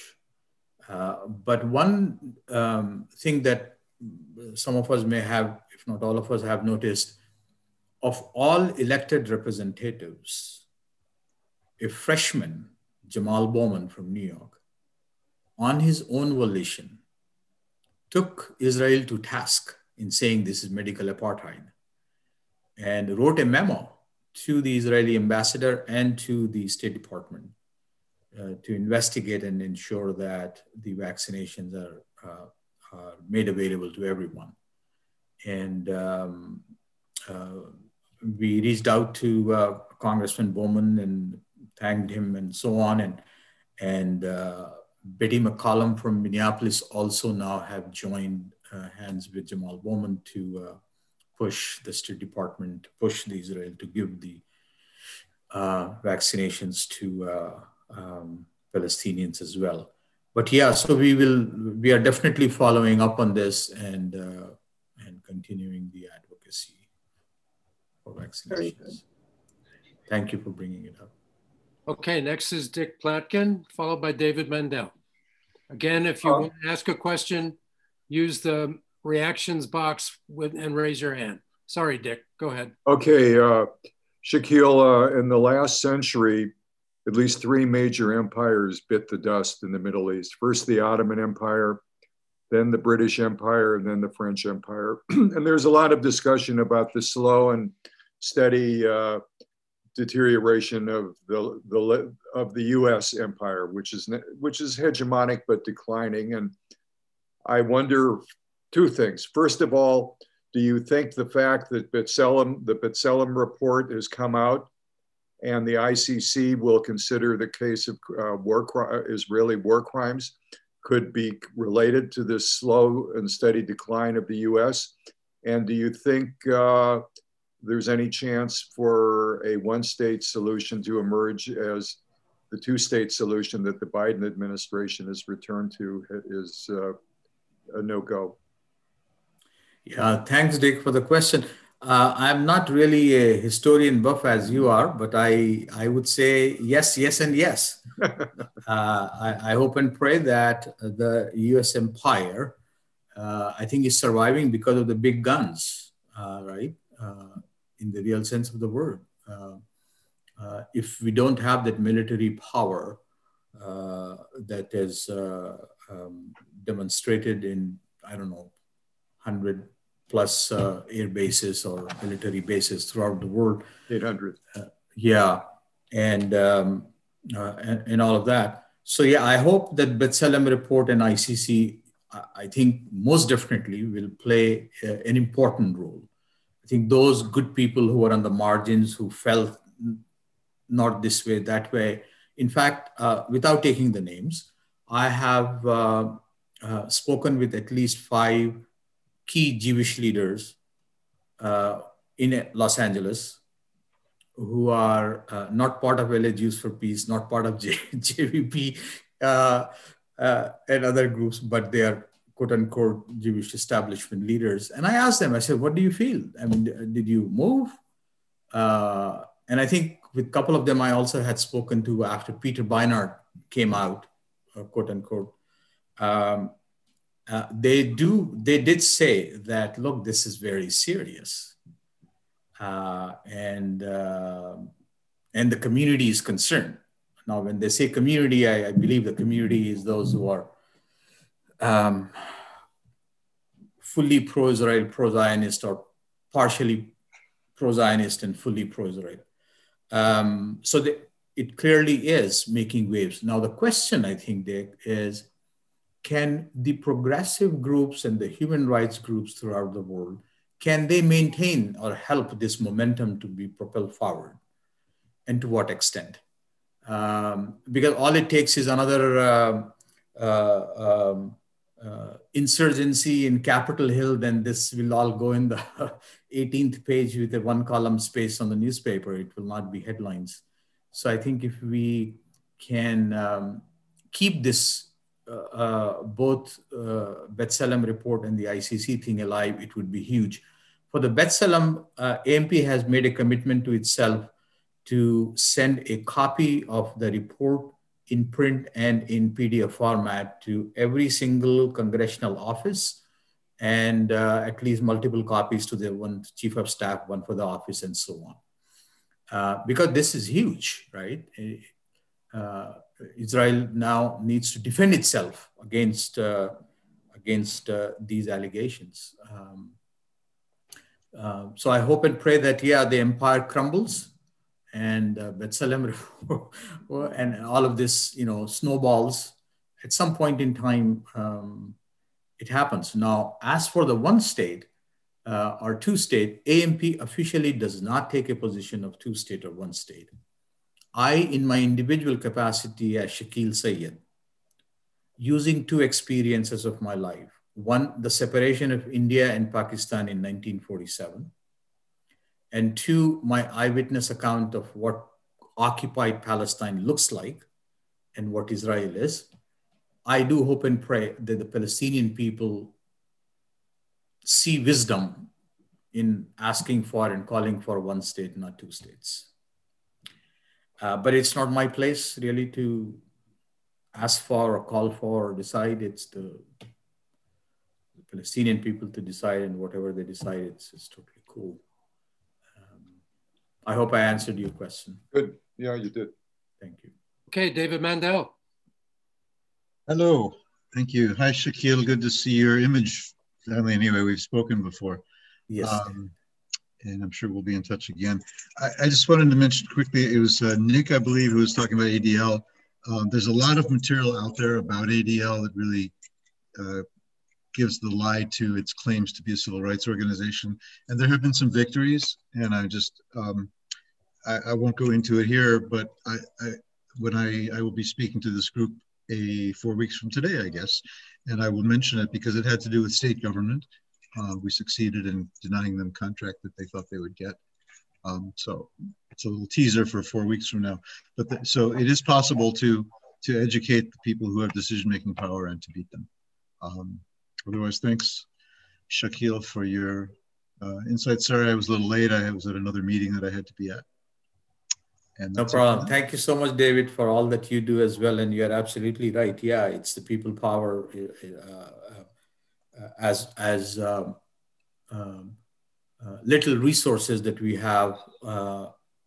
Uh, but one um, thing that some of us may have, if not all of us, have noticed, of all elected representatives, a freshman, Jamal Bowman from New York, on his own volition, took Israel to task in saying this is medical apartheid, and wrote a memo to the Israeli ambassador and to the State Department uh, to investigate and ensure that the vaccinations are, uh, are made available to everyone. And um, uh, we reached out to uh, Congressman Bowman and thanked him and so on. And, and uh, Betty McCollum from Minneapolis also now have joined uh, hands with Jamal Bowman to uh, push the State Department, to push the Israel to give the uh, vaccinations to uh, um, Palestinians as well. But yeah, so we will, we are definitely following up on this and, uh, and continuing the advocacy for vaccinations. Thank you for bringing it up. Okay, next is Dick Platkin, followed by David Mendel. Again, if you uh, want to ask a question, use the reactions box with, and raise your hand. Sorry, Dick, go ahead. Okay, uh, Shaquille, uh, in the last century, at least three major empires bit the dust in the Middle East. First, the Ottoman Empire, then the British Empire, and then the French Empire. And there's a lot of discussion about the slow and steady uh, deterioration of the, the of the U S empire, which is which is hegemonic but declining. And I wonder two things. First of all, do you think the fact that B'Tselem, the B'Tselem report has come out, and the I C C will consider the case of uh, war Israeli war crimes, could be related to this slow and steady decline of the U S? And do you think uh, there's any chance for a one-state solution to emerge as the two-state solution that the Biden administration has returned to is uh, a no-go? Yeah, thanks, Dick, for the question. Uh, I'm not really a historian buff as you are, but I, I would say yes, yes, and yes. uh, I, I hope and pray that the U S empire, uh, I think, is surviving because of the big guns, uh, right? Uh, in the real sense of the word. Uh, uh, if we don't have that military power uh, that is uh, um, demonstrated in, I don't know, one hundred plus uh, air bases or military bases throughout the world. eight hundred. Uh, yeah, and, um, uh, and, and all of that. So yeah, I hope that B'Tselem report and I C C, I think most definitely will play uh, an important role. I think those good people who are on the margins, who felt not this way, that way. In fact, uh, without taking the names, I have uh, uh, spoken with at least five key Jewish leaders uh, in Los Angeles who are uh, not part of L A Jews for Peace, not part of J- JVP uh, uh, and other groups, but they are quote unquote Jewish establishment leaders. And I asked them, I said, what do you feel? I mean, did you move? Uh, and I think with a couple of them, I also had spoken to after Peter Beinart came out, uh, quote unquote. um, uh, they do, they did say that, look, this is very serious. Uh, and, uh, and the community is concerned. Now, when they say community, I, I believe the community is those who are um, fully pro-Israel, pro-Zionist, or partially pro-Zionist and fully pro-Israel. Um, so the, it clearly is making waves. Now, the question, I think, Dick, is can the progressive groups and the human rights groups throughout the world, can they maintain or help this momentum to be propelled forward? And to what extent? Um, because all it takes is another uh, uh, um, uh, insurgency in Capitol Hill, then this will all go in the eighteenth page with a one column space on the newspaper. It will not be headlines. So I think if we can um, keep this, uh, uh, both uh, B'Tselem report and the I C C thing alive, it would be huge. For the B'Tselem, uh, A M P has made a commitment to itself to send a copy of the report in print and in P D F format to every single congressional office, and uh, at least multiple copies to the one chief of staff, one for the office, and so on. Uh, because this is huge, right? Uh, Israel now needs to defend itself against, uh, against uh, these allegations. Um, uh, so I hope and pray that, yeah, the empire crumbles, and uh, B'Tselem and all of this, you know, snowballs. At some point in time, um, it happens. Now, as for the one state uh, or two state, A M P officially does not take a position of two state or one state. I, in my individual capacity as Shakil Syed, using two experiences of my life, one, the separation of India and Pakistan in nineteen forty-seven, and two, my eyewitness account of what occupied Palestine looks like and what Israel is. I do hope and pray that the Palestinian people see wisdom in asking for and calling for one state, not two states. Uh, but it's not my place really to ask for or call for or decide. It's the, the Palestinian people to decide, and whatever they decide, it's, it's totally cool. I hope I answered your question. Good. Yeah, you did. Thank you. Okay, David Mandel. Hello. Thank you. Hi, Shakil. Good to see your image. Family, anyway, we've spoken before. Yes. Um, and I'm sure we'll be in touch again. I, I just wanted to mention quickly, it was uh, Nick, I believe, who was talking about A D L. Um, there's a lot of material out there about A D L that really uh, gives the lie to its claims to be a civil rights organization. And there have been some victories, and I just, um, I, I won't go into it here, but I, I when I, I will be speaking to this group a four weeks from today, I guess, and I will mention it because it had to do with state government. Uh, we succeeded in denying them contract that they thought they would get. Um, so it's a little teaser for four weeks from now. But the, so it is possible to to educate the people who have decision-making power and to beat them. Um, otherwise, thanks, Shakil, for your uh, insight. Sorry, I was a little late. I was at another meeting that I had to be at. And no problem. Thank you so much, David, for all that you do as well. And you're absolutely right. Yeah, it's the people power uh, uh, as, as um, um, uh, little resources that we have uh,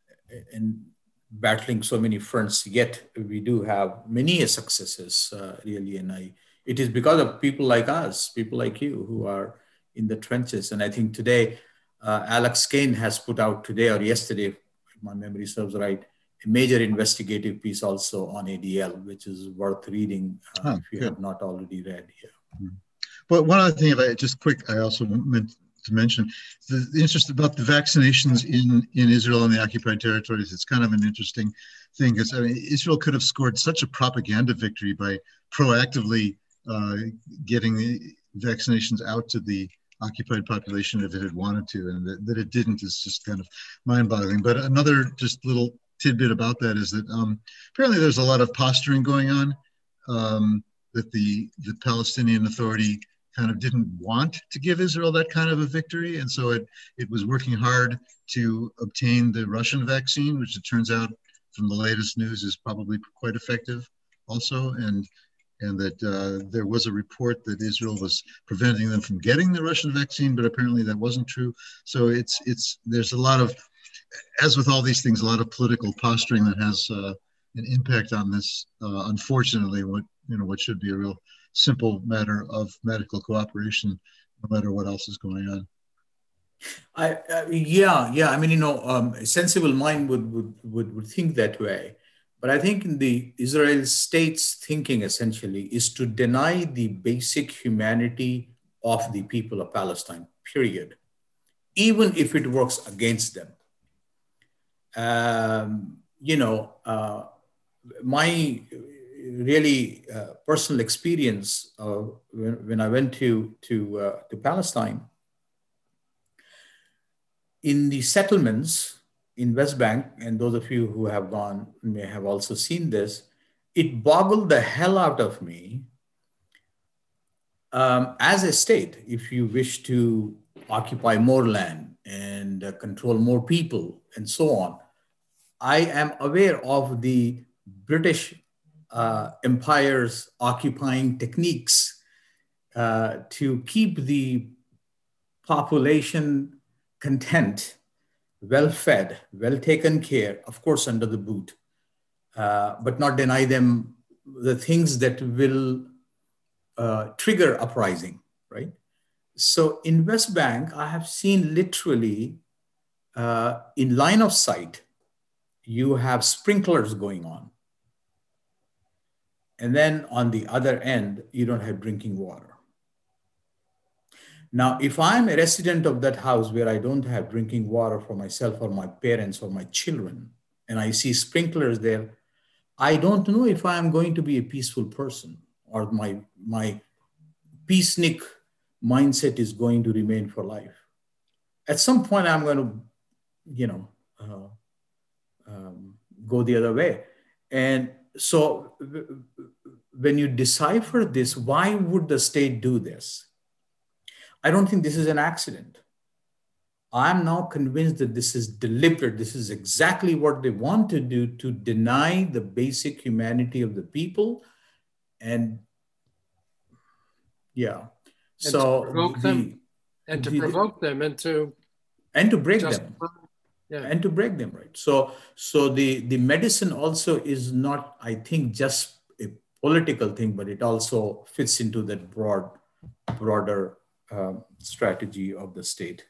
in battling so many fronts, yet we do have many successes, uh, really. And I, it is because of people like us, people like you who are in the trenches. And I think today, uh, Alex Kane has put out today or yesterday, if my memory serves right, a major investigative piece also on A D L, which is worth reading uh, oh, if you good. have not already read here. Mm-hmm. But one other thing, if I just quick, I also meant to mention the, the interest about the vaccinations in, in Israel and the occupied territories. It's kind of an interesting thing because I mean, Israel could have scored such a propaganda victory by proactively uh, getting the vaccinations out to the occupied population if it had wanted to, and that, that it didn't is just kind of mind-boggling. But another just little tidbit about that is that um, apparently there's a lot of posturing going on, um, that the, the Palestinian Authority kind of didn't want to give Israel that kind of a victory. And so it, it was working hard to obtain the Russian vaccine, which it turns out from the latest news is probably quite effective also. And, and that uh, there was a report that Israel was preventing them from getting the Russian vaccine, but apparently that wasn't true. So it's it's there's a lot of, as with all these things, a lot of political posturing that has uh, an impact on this. Uh, unfortunately, what you know what should be a real simple matter of medical cooperation, no matter what else is going on. I, uh, yeah, yeah. I mean, you know, um, a sensible mind would, would, would, would think that way. But I think in the Israel state's thinking essentially is to deny the basic humanity of the people of Palestine, period, even if it works against them. Um, you know, uh, my really uh, personal experience uh, when, when I went to, to, uh, to Palestine, in the settlements in West Bank, and those of you who have gone may have also seen this, it boggled the hell out of me. Um, as a state, if you wish to occupy more land and uh, control more people and so on, I am aware of the British uh, Empire's occupying techniques uh, to keep the population content, well-fed, well taken care, of course, under the boot, uh, but not deny them the things that will uh, trigger uprising, right? So in West Bank, I have seen literally uh, in line of sight, you have sprinklers going on. And then on the other end, you don't have drinking water. Now, if I'm a resident of that house where I don't have drinking water for myself or my parents or my children, and I see sprinklers there, I don't know if I'm going to be a peaceful person or my, my peacenik mindset is going to remain for life. At some point, I'm going to, you know, uh, um, go the other way. And so when you decipher this, why would the state do this? I don't think this is an accident. I'm now convinced that this is deliberate. This is exactly what they want to do to deny the basic humanity of the people. And yeah, and so to provoke the, them and to the, provoke them and to and to break just, them. Yeah. And to break them, right? So, so the, the medicine also is not, I think, just a political thing, but it also fits into that broad, broader Um, strategy of the state.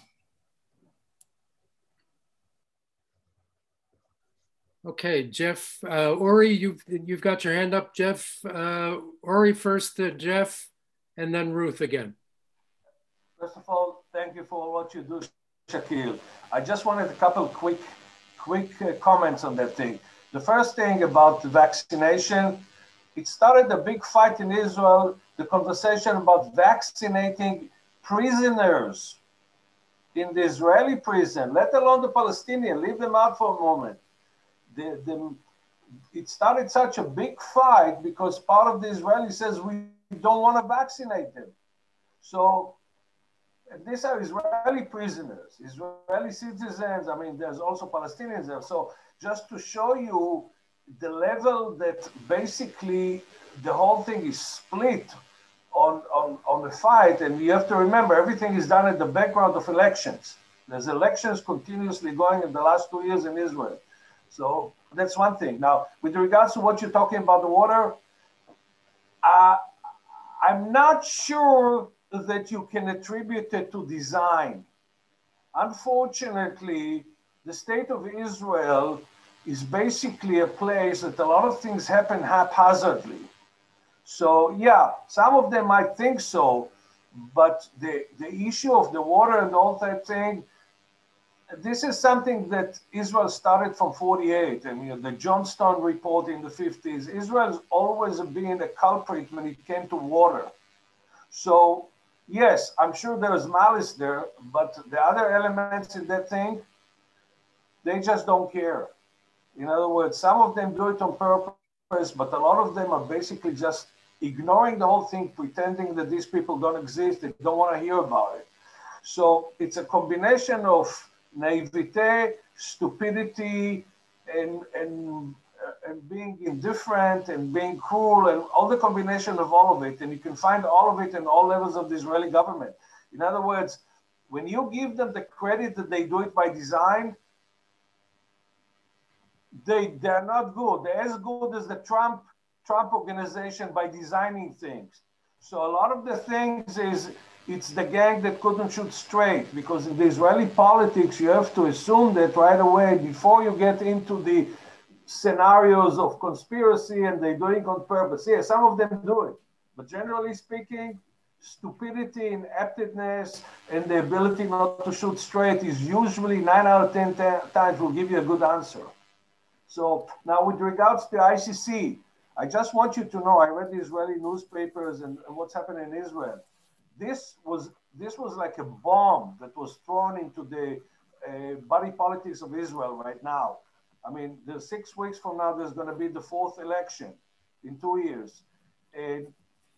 Okay, Jeff, uh, Ori, you've, you've got your hand up, Jeff. Uh, Ori first to Jeff, and then Ruth again. First of all, thank you for what you do, Shakil. I just wanted a couple quick, quick uh, comments on that thing. The first thing about the vaccination, it started a big fight in Israel, the conversation about vaccinating prisoners in the Israeli prison, let alone the Palestinian, leave them out for a moment. The, the, it started such a big fight because part of the Israeli says we don't want to vaccinate them. So these are Israeli prisoners, Israeli citizens. I mean, there's also Palestinians there. So just to show you the level that basically the whole thing is split on, on, on the fight. And you have to remember, everything is done in the background of elections. There's elections continuously going in the last two years in Israel. So that's one thing. Now, with regards to what you're talking about the water, uh, I'm not sure that you can attribute it to design. Unfortunately, the state of Israel is basically a place that a lot of things happen haphazardly. So yeah, some of them might think so, but the, the issue of the water and all that thing, this is something that Israel started from forty-eight, and you know, the Johnstone report in the fifties. Israel's always been a culprit when it came to water. So yes, I'm sure there's malice there, but the other elements in that thing, they just don't care. In other words, some of them do it on purpose, but a lot of them are basically just ignoring the whole thing, pretending that these people don't exist, they don't want to hear about it. So it's a combination of naivete, stupidity, and, and and being indifferent and being cruel and all the combination of all of it. And you can find all of it in all levels of the Israeli government. In other words, when you give them the credit that they do it by design, they, they're not good. They're as good as the Trump, Trump organization by designing things. So a lot of the things is, it's the gang that couldn't shoot straight, because in the Israeli politics, you have to assume that right away before you get into the scenarios of conspiracy and they're doing it on purpose. Yeah, some of them do it, but generally speaking, stupidity, ineptness, and the ability not to shoot straight is usually nine out of ten times will give you a good answer. So now with regards to I C C, I just want you to know, I read the Israeli newspapers and, and what's happening in Israel. This was, this was like a bomb that was thrown into the uh, body politics of Israel right now. I mean, there's six weeks from now, there's going to be the fourth election in two years. And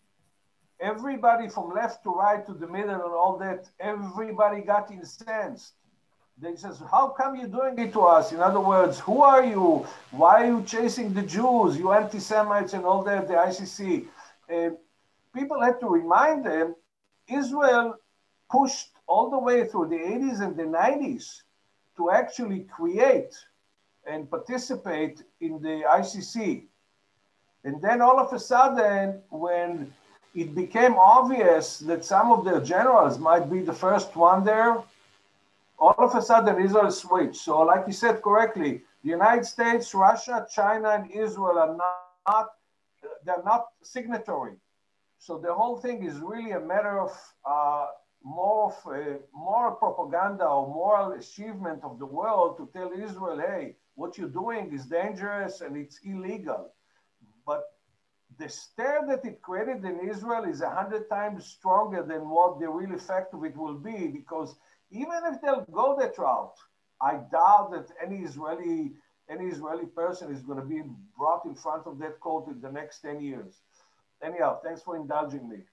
everybody from left to right to the middle and all that, everybody got incensed. They says, how come you're doing it to us? In other words, who are you? Why are you chasing the Jews, you anti-Semites and all that, the I C C? Uh, people had to remind them, Israel pushed all the way through the eighties and the nineties to actually create and participate in the I C C. And then all of a sudden, when it became obvious that some of their generals might be the first one there, all of a sudden Israel switched. So like you said correctly, the United States, Russia, China, and Israel are not, they're not signatory. So the whole thing is really a matter of uh, more of a moral propaganda or moral achievement of the world to tell Israel, hey, what you're doing is dangerous and it's illegal. But the stir that it created in Israel is a hundred times stronger than what the real effect of it will be, because even if they'll go that route, I doubt that any Israeli, any Israeli person is going to be brought in front of that court in the next ten years. Anyhow, thanks for indulging me.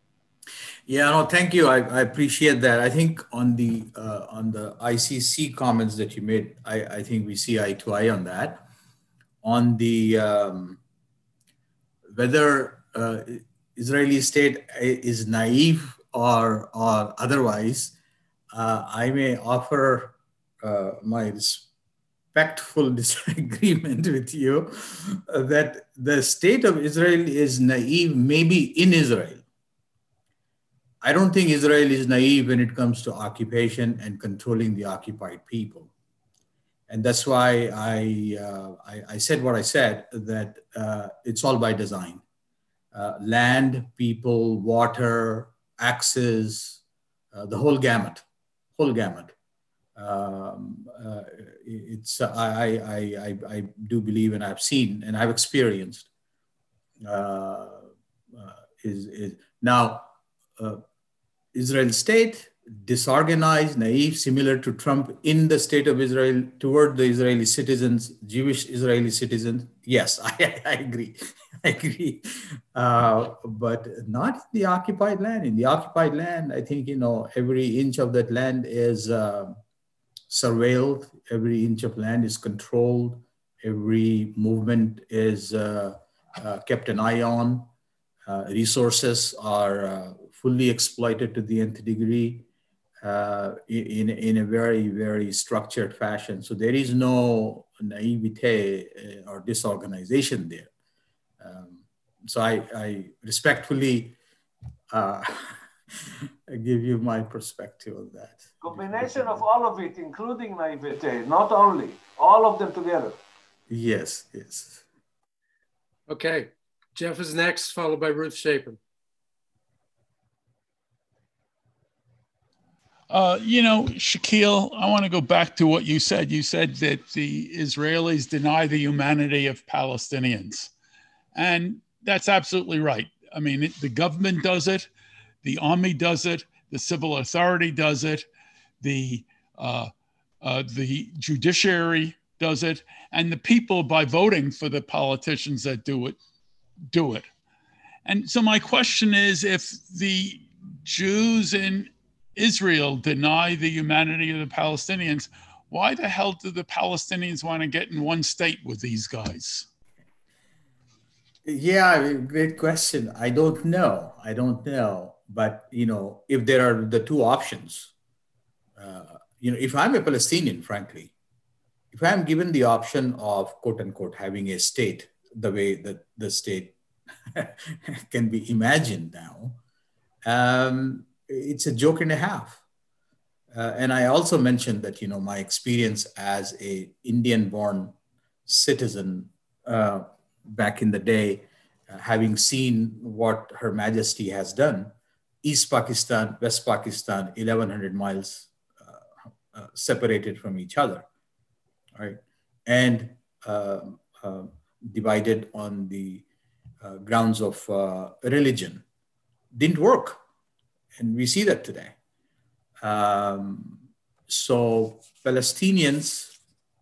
Yeah, no, thank you. I, I appreciate that. I think on the uh, on the I C C comments that you made, I, I think we see eye to eye on that. On the um, whether uh, Israeli state is naive or or otherwise, uh, I may offer uh, my respectful disagreement with you uh, that the state of Israel is naive, maybe in Israel. I don't think Israel is naive when it comes to occupation and controlling the occupied people. And that's why I, uh, I, I said what I said, that uh, it's all by design. Uh, land, people, water, access, uh, the whole gamut, whole gamut. Um, uh, it's, uh, I, I, I, I do believe, and I've seen and I've experienced, uh, uh, is, is now, uh, Israel state, disorganized, naive, similar to Trump in the state of Israel toward the Israeli citizens, Jewish Israeli citizens. Yes, I, I agree. I agree. Uh, but not the occupied land. In the occupied land, I think, you know, every inch of that land is uh, surveilled. Every inch of land is controlled. Every movement is uh, uh, kept an eye on. Uh, resources are uh, fully exploited to the nth degree uh, in, in a very, very structured fashion. So there is no naivete or disorganization there. Um, so I, I respectfully uh, give you my perspective of that. Combination of all of it, including naivete, not only, all of them together. Yes, yes. Okay, Jeff is next, followed by Ruth Shapen. Uh, you know, Shakil, I want to go back to what you said. You said that the Israelis deny the humanity of Palestinians. And that's absolutely right. I mean, it, the government does it, the army does it, the civil authority does it, the, uh, uh, the judiciary does it, and the people, by voting for the politicians that do it, do it. And so my question is, if the Jews in Israel deny the humanity of the Palestinians, why the hell do the Palestinians want to get in one state with these guys? Yeah, great question. I don't know. I don't know. But, you know, if there are the two options, uh, you know, if I'm a Palestinian, frankly, if I'm given the option of quote unquote having a state the way that the state can be imagined now, um, it's a joke and a half. Uh, and I also mentioned that, you know, my experience as a Indian-born citizen uh, back in the day, uh, having seen what Her Majesty has done, East Pakistan, West Pakistan, eleven hundred miles uh, uh, separated from each other, right? And uh, uh, divided on the uh, grounds of uh, religion, didn't work. And we see that today. Um, so Palestinians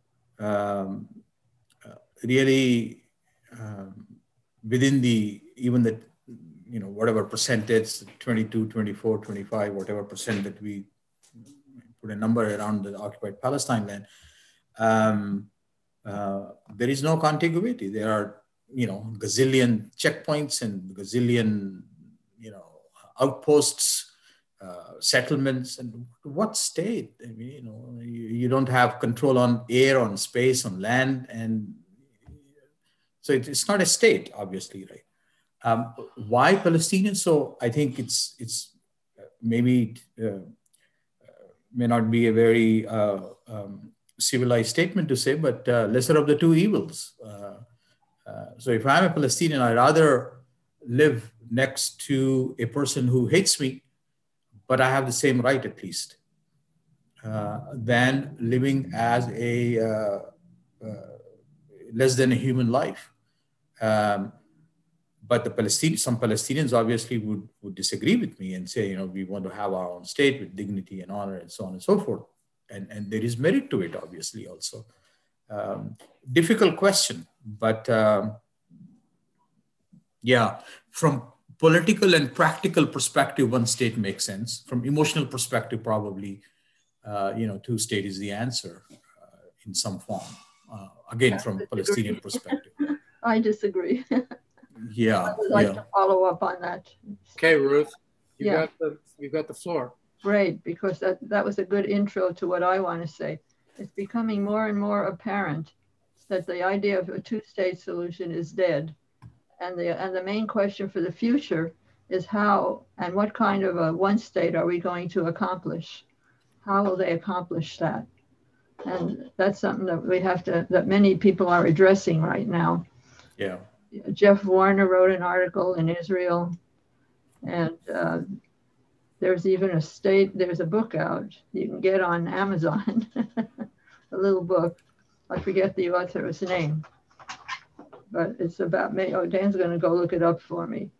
um, uh, really um, within the, even the, you know, whatever percentage, twenty-two, twenty-four, twenty-five, whatever percent that we put a number around the occupied Palestine land, um, uh, there is no contiguity. There are, you know, gazillion checkpoints and gazillion, you know, outposts, Uh, settlements, and what state? I mean, you know, you, you don't have control on air, on space, on land, and so it, it's not a state, obviously, right? Um, why Palestinians? So I think it's it's maybe uh, may not be a very uh, um, civilized statement to say, but uh, lesser of the two evils. Uh, uh, so if I'm a Palestinian, I'd rather live next to a person who hates me, but I have the same right at least, uh, than living as a uh, uh, less than a human life. Um, but the Palestinians, some Palestinians obviously would, would disagree with me and say, you know, we want to have our own state with dignity and honor and so on and so forth. And, and there is merit to it, obviously, also. Um, difficult question, but um, yeah, from political and practical perspective, one state makes sense. From emotional perspective, probably, uh, you know, two state is the answer uh, in some form. Uh, again, from Palestinian perspective. I disagree. Yeah, I would like yeah. to follow up on that. Okay, Ruth, you Yeah. got the you got the floor. Great, because that, that was a good intro to what I want to say. It's becoming more and more apparent that the idea of a two-state solution is dead. And the, and the main question for the future is how and what kind of a one state are we going to accomplish? How will they accomplish that? And that's something that we have to, that many people are addressing right now. Yeah. Jeff Warner wrote an article in Israel, and uh, there's even a state, there's a book out you can get on Amazon, a little book. I forget the author's name, but it's about me. Oh, Dan's going to go look it up for me.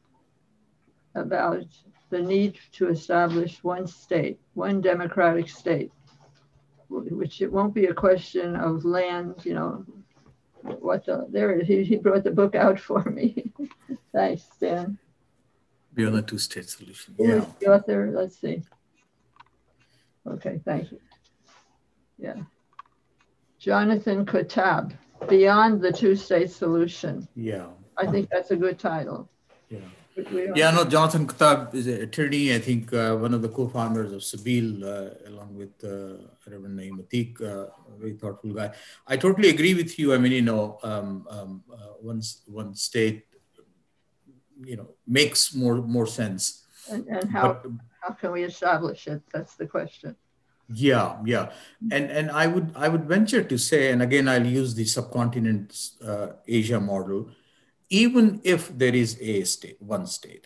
About the need to establish one state, one democratic state, which it won't be a question of land, you know, what the, there it is. He, he brought the book out for me. Thanks, Dan. Beyond the two-state solution. Who Yeah. is the author? Let's see. Okay, thank you. Yeah. Jonathan Katab, Beyond the Two-State Solution. Yeah. I think that's a good title. Yeah. We, we don't- Yeah, no, Jonathan Katab is an attorney, I think uh, one of the co-founders of Sabeel, uh, along with uh, Reverend Naeem Atiq, uh, a very thoughtful guy. I totally agree with you. I mean, you know, um, um, uh, one, one state, you know, makes more, more sense. And, and how, But, how can we establish it? That's the question. yeah, yeah. And, and I would, I would venture to say, and again, I'll use the subcontinent uh, Asia model, even if there is a state, one state,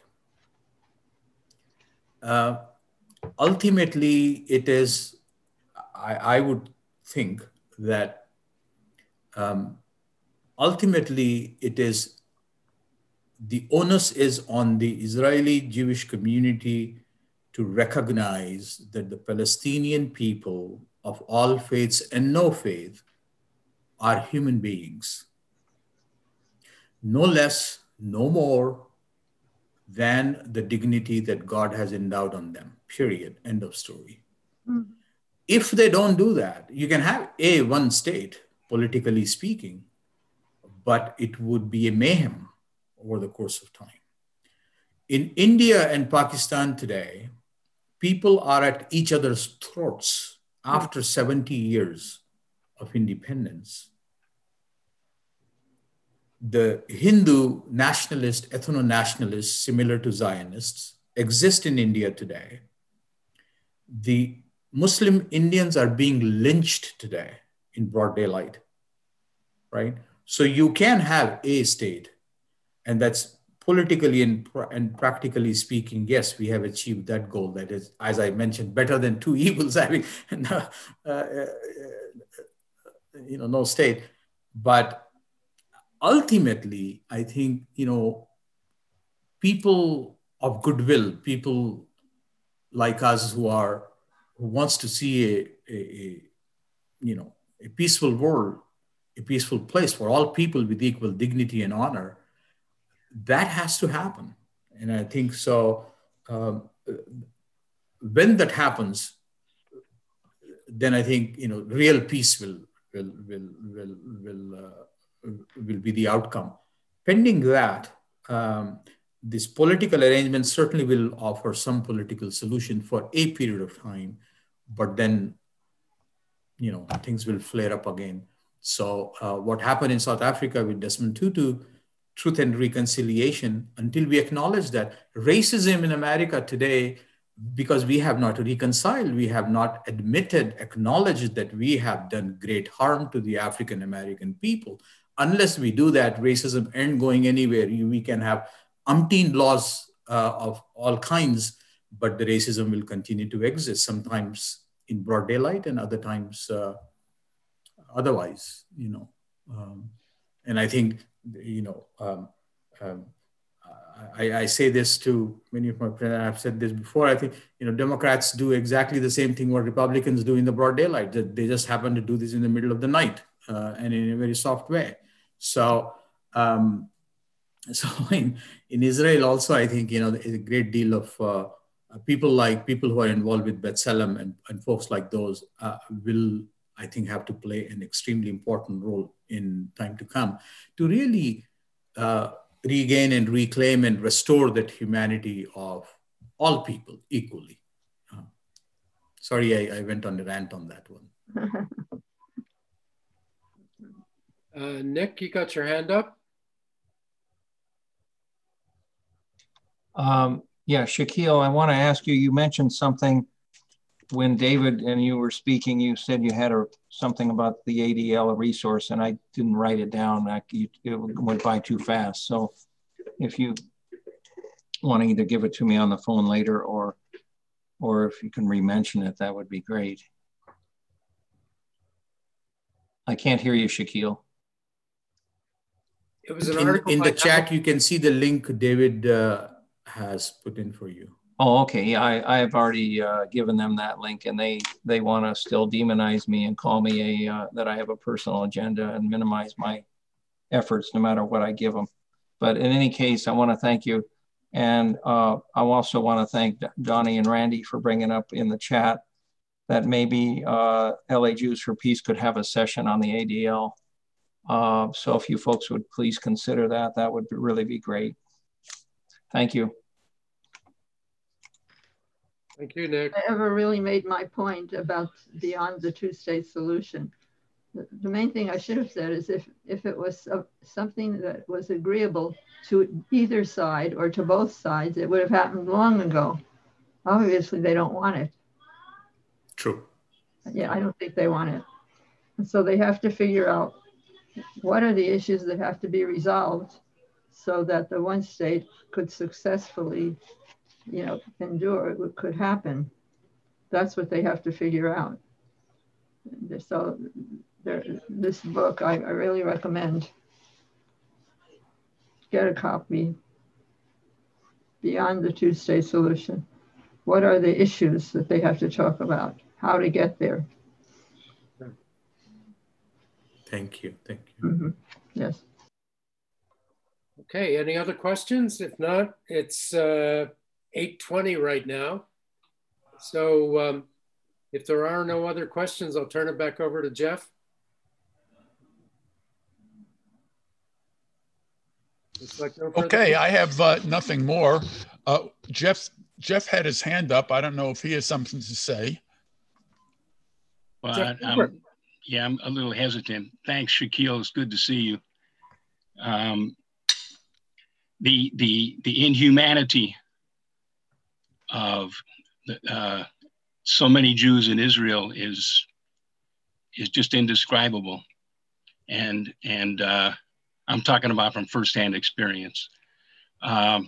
uh, ultimately it is, I, I would think that um, ultimately it is, the onus is on the Israeli Jewish community to recognize that the Palestinian people of all faiths and no faith are human beings. No less, no more than the dignity that God has endowed on them, period, end of story. Mm-hmm. If they don't do that, you can have a one state, politically speaking, but it would be a mayhem. over the course of time. In India and Pakistan today, people are at each other's throats after seventy years of independence. The Hindu nationalist, ethno-nationalists, similar to Zionists, exist in India today. The Muslim Indians are being lynched today in broad daylight, right? So you can have a state, and that's politically and, and practically speaking, yes, we have achieved that goal. That is, as I mentioned, better than two evils having uh, uh, you know, no state. But ultimately, I think, you know, people of goodwill, people like us who are, who wants to see a, a, a you know, a peaceful world, a peaceful place for all people with equal dignity and honor, that has to happen. And I think so, um, when that happens, then I think, you know, real peace will, will, will, will, will, uh, will be the outcome. Pending that, um, this political arrangement certainly will offer some political solution for a period of time, but then, you know, things will flare up again. So uh, what happened in South Africa with Desmond Tutu, Truth and Reconciliation, until we acknowledge that racism in America today, because we have not reconciled, we have not admitted, acknowledged that we have done great harm to the African-American people. Unless we do that, racism ain't going anywhere. We can have umpteen laws uh, of all kinds, but the racism will continue to exist, sometimes in broad daylight and other times uh, otherwise, you know. Um, and I think, you know, um, um, I, I say this to many of my friends, I've said this before, I think, you know, Democrats do exactly the same thing what Republicans do in the broad daylight. They just happen to do this in the middle of the night uh, and in a very soft way. So, um, so in, in Israel also, I think, you know, there's a great deal of uh, people like people who are involved with B'Tselem and, and folks like those uh, will, I think, have to play an extremely important role in time to come to really uh, regain and reclaim and restore that humanity of all people equally. Uh, sorry, I, I went on a rant on that one. uh, Nick, you got your hand up? Um, yeah, Shaquille, I want to ask you, you mentioned something when David and you were speaking, you said you had a, something about the A D L resource, and I didn't write it down. I, you, it went by too fast. So if you want to either give it to me on the phone later or, or if you can re-mention it, that would be great. I can't hear you, Shaquille. It was an in, article in the chat. Apple. You can see the link David uh, has put in for you. Oh, okay. Yeah, I, I have already uh, given them that link, and they they want to still demonize me and call me a uh, that I have a personal agenda and minimize my efforts no matter what I give them. But in any case, I want to thank you, and uh, I also want to thank Donnie and Randy for bringing up in the chat that maybe uh, L A Jews for Peace could have a session on the A D L. Uh, so if you folks would please consider that, that would really be great. Thank you. Thank you, Nick. I ever really made my point about beyond the two-state solution. The, the main thing I should have said is if, if it was a, something that was agreeable to either side or to both sides, it would have happened long ago. Obviously, they don't want it. True. Yeah, I don't think they want it. And so they have to figure out what are the issues that have to be resolved so that the one state could successfully, you know, endure what could happen. That's what they have to figure out. So there, this book, I, I really recommend. Get a copy. Beyond the two-state solution. What are the issues that they have to talk about? How to get there? Thank you. Thank you. Mm-hmm. Yes. Okay, any other questions? If not, it's uh, eight twenty right now. So um, if there are no other questions, I'll turn it back over to Jeff. Like no further Okay, I have uh, nothing more. Uh, Jeff, Jeff had his hand up. I don't know if he has something to say. Well, I, I'm, yeah, I'm a little hesitant. Thanks, Shaquille. It's good to see you. Um, the the the inhumanity of the, uh, so many Jews in Israel is is just indescribable, and and uh, I'm talking about from firsthand experience. Um,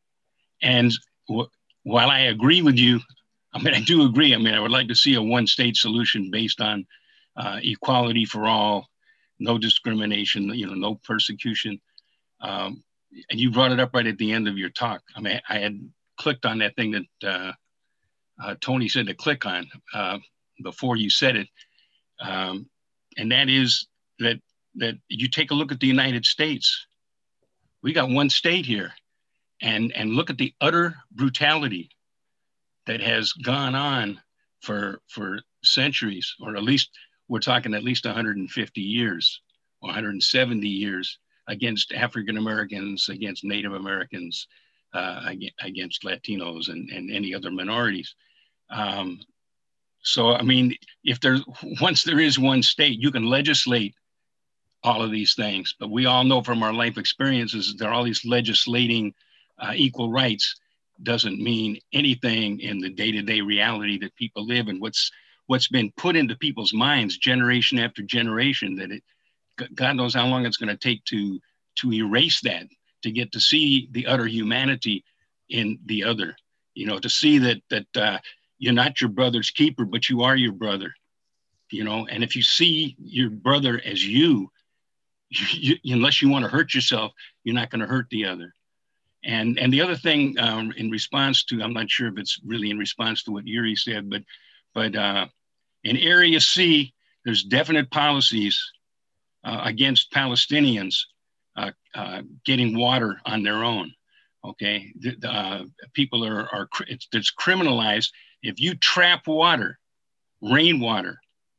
and w- while I agree with you, I mean I do agree. I mean I would like to see a one-state solution based on uh, equality for all, no discrimination, you know, no persecution. Um, and you brought it up right at the end of your talk. I mean, I had clicked on that thing that uh, uh, Tony said to click on uh, before you said it. Um, and that is that, that you take a look at the United States. We got one state here, and, and look at the utter brutality that has gone on for, for centuries, or at least we're talking at least one hundred fifty years or one hundred seventy years against African Americans, against Native Americans, uh, against Latinos and, and any other minorities. Um, so, I mean, if there's, once there is one state, you can legislate all of these things, but we all know from our life experiences that all these legislating uh, equal rights doesn't mean anything in the day-to-day reality that people live, and what's what's been put into people's minds generation after generation, that it, God knows how long it's going to take to to erase that, to get to see the utter humanity in the other, you know, to see that that uh, you're not your brother's keeper, but you are your brother, you know, and if you see your brother as you, you, you unless you want to hurt yourself, you're not going to hurt the other. And and the other thing, um, in response to, I'm not sure if it's really in response to what Yuri said, but but uh, in Area C, there's definite policies uh, against Palestinians uh, uh, getting water on their own. Okay, the, the, uh, people are are it's, it's criminalized. If you trap water, rainwater,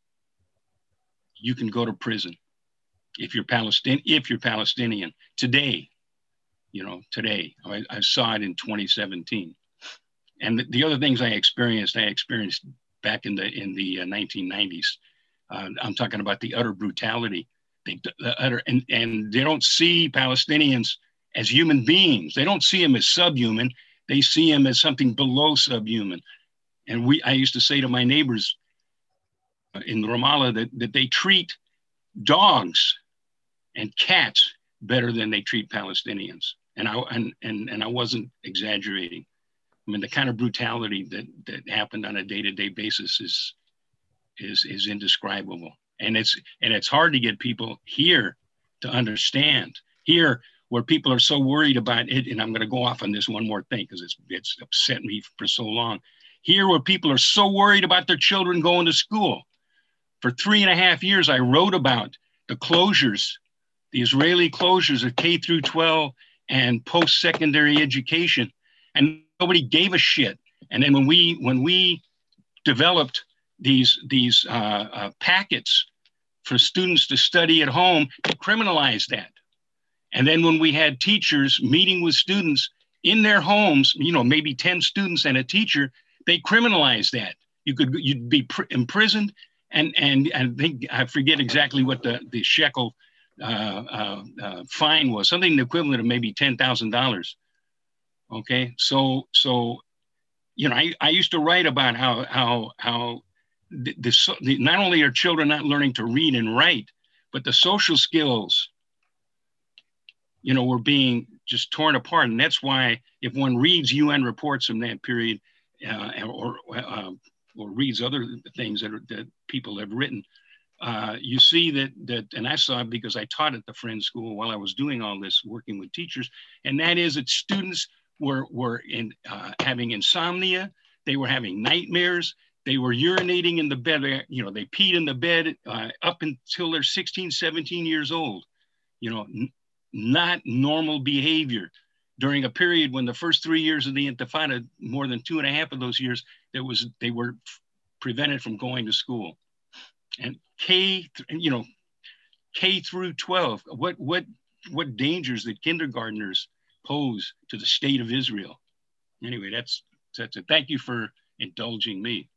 you can go to prison if you're Palestinian. If you're Palestinian today. You know, today, I, I saw it in twenty seventeen. And the, the other things I experienced, I experienced back in the in the uh, nineteen nineties. Uh, I'm talking about the utter brutality. They, the utter, and, and they don't see Palestinians as human beings. They don't see them as subhuman. They see them as something below subhuman. And we, I used to say to my neighbors in Ramallah that, that they treat dogs and cats better than they treat Palestinians. And I and, and and I wasn't exaggerating. I mean, the kind of brutality that that happened on a day-to-day basis is is is indescribable. And it's and it's hard to get people here to understand. Here, where people are so worried about it, and I'm going to go off on this one more thing because it's it's upset me for so long. Here, where people are so worried about their children going to school. For three and a half years, I wrote about the closures, the Israeli closures of K through twelve and post-secondary education, and nobody gave a shit. And then when we when we developed these these uh, uh, packets for students to study at home, to criminalize that. And then when we had teachers meeting with students in their homes, you know, maybe ten students and a teacher, they criminalized that. You could you'd be pr- imprisoned, and and I think I forget exactly what the the shekel Uh, uh, uh, fine was, something equivalent of maybe ten thousand dollars. Okay, so so you know, I, I used to write about how how how the, the, the not only are children not learning to read and write, but the social skills, you know, were being just torn apart, and that's why if one reads U N reports from that period, uh, or uh, or reads other things that are, that people have written. Uh, you see that, that, and I saw it because I taught at the Friends School while I was doing all this, working with teachers, and that is that students were, were in, uh, having insomnia, they were having nightmares, they were urinating in the bed, you know, they peed in the bed uh, up until they're sixteen, seventeen years old, you know, n- not normal behavior. During a period when the first three years of the Intifada, more than two and a half of those years, there was, they were prevented from going to school. And K, you know, K through twelve, what, what what dangers that kindergartners pose to the state of Israel. Anyway, that's that's it. Thank you for indulging me.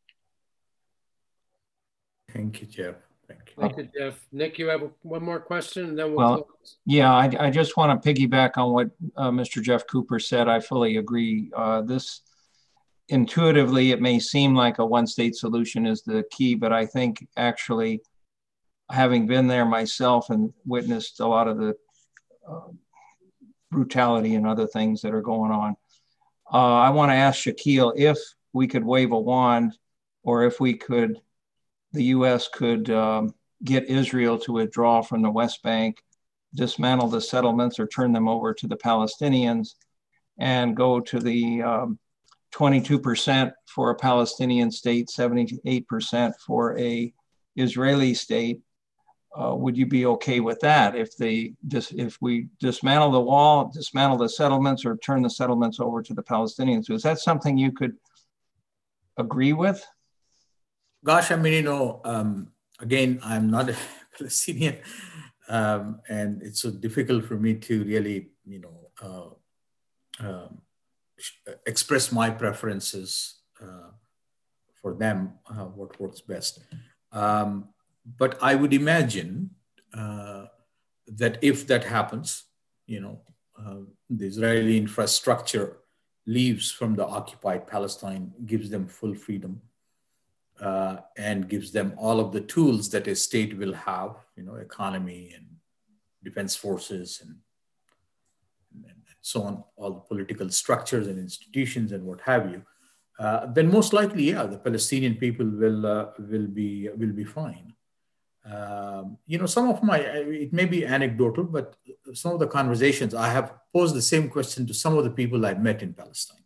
Thank you, Jeff. Thank you. Thank you, Jeff. Nick, you have one more question, and then we'll, well close. Yeah, I, I just want to piggyback on what uh, Mister Jeff Cooper said. I fully agree. Uh, this intuitively, it may seem like a one-state solution is the key, but I think actually, having been there myself and witnessed a lot of the uh, brutality and other things that are going on, uh, I want to ask Shaquille if we could wave a wand, or if we could, the U S could um, get Israel to withdraw from the West Bank, dismantle the settlements or turn them over to the Palestinians, and go to the um, twenty-two percent for a Palestinian state, seventy-eight percent for a Israeli state. Uh, would you be okay with that if they just if we dismantle the wall, dismantle the settlements, or turn the settlements over to the Palestinians? Is that something you could agree with? Gosh, I mean, you know, um, again, I'm not a Palestinian, um, and it's so difficult for me to really, you know, uh, um, express my preferences uh, for them, uh, what works best. Um, but I would imagine uh, that if that happens, you know, uh, the Israeli infrastructure leaves from the occupied Palestine, gives them full freedom, uh, and gives them all of the tools that a state will have, you know, economy and defense forces and, and so on, all the political structures and institutions and what have you, uh, then most likely, yeah, the Palestinian people will uh, will be will be fine. Um, you know, some of my, it may be anecdotal, but some of the conversations, I have posed the same question to some of the people I've met in Palestine.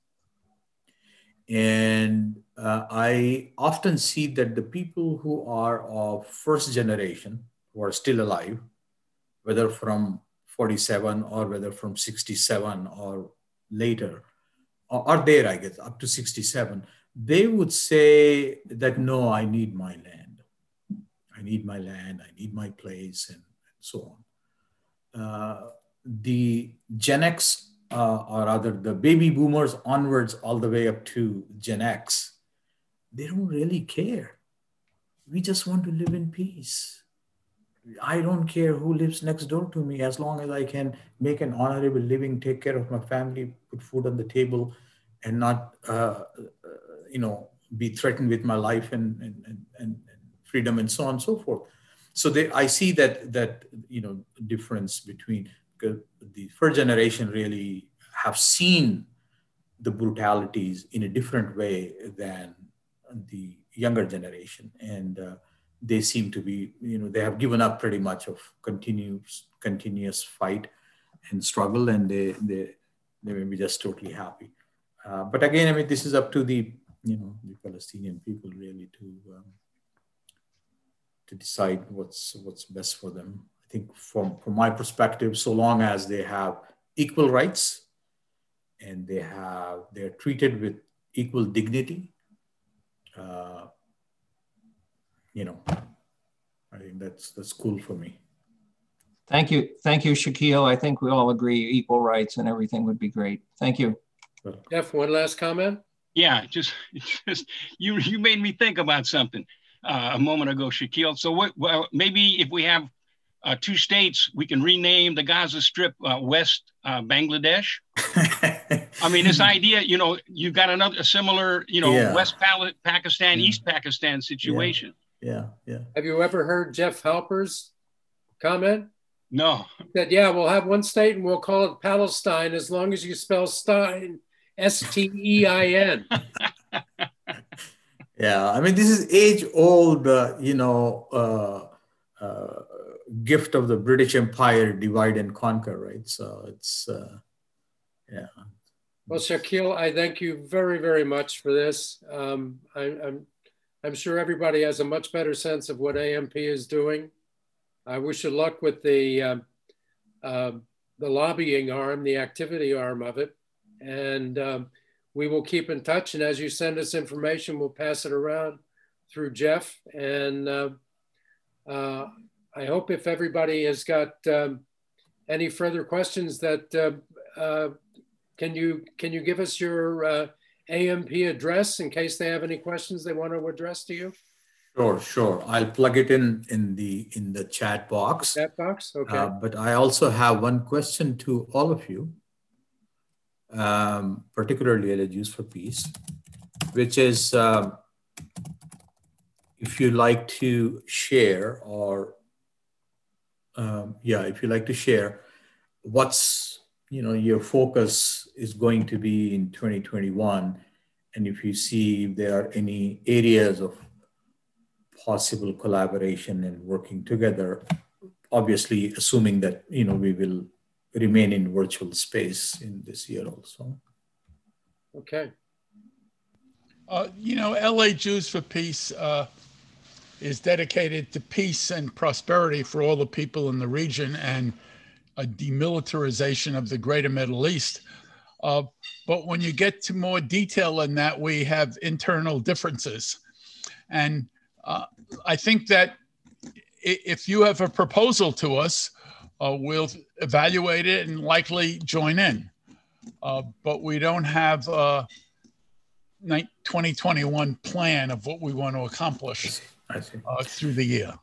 And uh, I often see that the people who are of first generation, who are still alive, whether from forty-seven or whether from sixty-seven or later, or, or there, I guess, up to sixty-seven, they would say that, no, I need my land. I need my land, I need my place, and, and so on. Uh, the Gen X, uh, or rather the baby boomers onwards all the way up to Gen X, they don't really care. We just want to live in peace. I don't care who lives next door to me, as long as I can make an honorable living, take care of my family, put food on the table, and not, uh, you know, be threatened with my life and, and, and, and freedom and so on and so forth. So they, I see that, that, you know, difference between the first generation really have seen the brutalities in a different way than the younger generation. And uh, they seem to be, you know, they have given up pretty much of continuous, continuous fight and struggle, and they, they, they may be just totally happy. Uh, but again, I mean, this is up to the, you know, the Palestinian people really to, um, to decide what's what's best for them. I think from, from my perspective, so long as they have equal rights and they have, they're treated with equal dignity, uh, you know, I think that's, that's cool for me. Thank you. Thank you, Shaquille. I think we all agree equal rights and everything would be great. Thank you. Jeff, one last comment? Yeah, just, just you, you made me think about something. Uh, a moment ago, Shaquille. So what, well, maybe if we have uh, two states, we can rename the Gaza Strip uh, West uh, Bangladesh. I mean, this idea, you know, you've got another a similar, you know, yeah. West Pal Pakistan, yeah. East Pakistan situation. Yeah. yeah, yeah. Have you ever heard Jeff Halper's comment? No. He said, yeah, we'll have one state and we'll call it Palestine as long as you spell Stein, S T E I N. Yeah, I mean, this is age-old, uh, you know, uh, uh, gift of the British Empire, divide and conquer, right? So it's, uh, yeah. Well, Shaquille, I thank you very, very much for this. Um, I, I'm, I'm sure everybody has a much better sense of what A M P is doing. I wish you luck with the, uh, uh, the lobbying arm, the activity arm of it. And um, we will keep in touch, and as you send us information, we'll pass it around through Jeff. And uh, uh, I hope if everybody has got um, any further questions that, uh, uh, can you can you give us your uh, A M P address in case they have any questions they want to address to you? Sure, sure. I'll plug it in in the in the chat box. Chat box, okay. Uh, but I also have one question to all of you, um, particularly L A Jews for Peace, which is um, if you like to share or um, yeah, if you like to share what's you know your focus is going to be in twenty twenty-one, and if you see if there are any areas of possible collaboration and working together, obviously assuming that, you know, we will remain in virtual space in this year also. Okay. Uh, you know, L A Jews for Peace uh, is dedicated to peace and prosperity for all the people in the region and a demilitarization of the greater Middle East. Uh, but when you get to more detail in that, we have internal differences. And Uh, I think that if you have a proposal to us, uh, we'll evaluate it and likely join in. Uh, but we don't have a twenty twenty-one plan of what we want to accomplish I see. I see. Uh, through the year.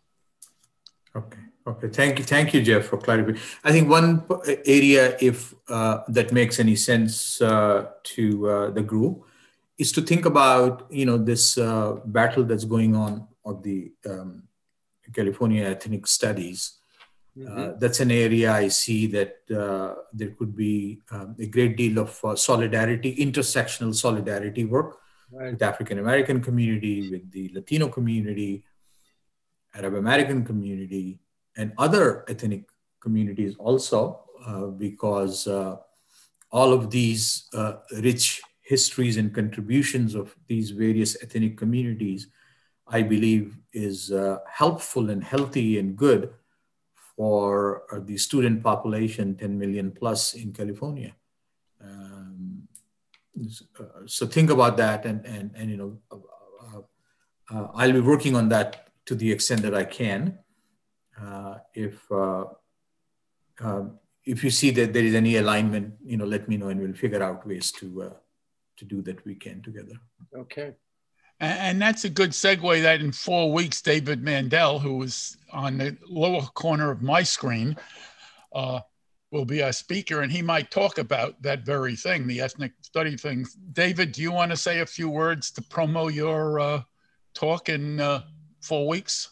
Okay. Okay. Thank you. Thank you, Jeff, for clarifying. I think one area, if uh, that makes any sense uh, to uh, the group, is to think about, you know, this uh, battle that's going on of the um, California ethnic studies. Mm-hmm. uh, that's an area I see that uh, there could be um, a great deal of uh, solidarity, intersectional solidarity work right. with African-American community, with the Latino community, Arab American community, and other ethnic communities also, uh, because uh, all of these uh, rich histories and contributions of these various ethnic communities, I believe, is uh, helpful and healthy and good for uh, the student population, ten million plus in California. Um, uh, so think about that, and and and you know, uh, uh, I'll be working on that to the extent that I can. Uh, if uh, um, if you see that there is any alignment, you know, let me know, and we'll figure out ways to. Uh, to do that weekend together. Okay. And that's a good segue that in four weeks, David Mandel, who was on the lower corner of my screen, uh, will be our speaker, and he might talk about that very thing, the ethnic study thing. David, do you want to say a few words to promo your uh, talk in uh, four weeks?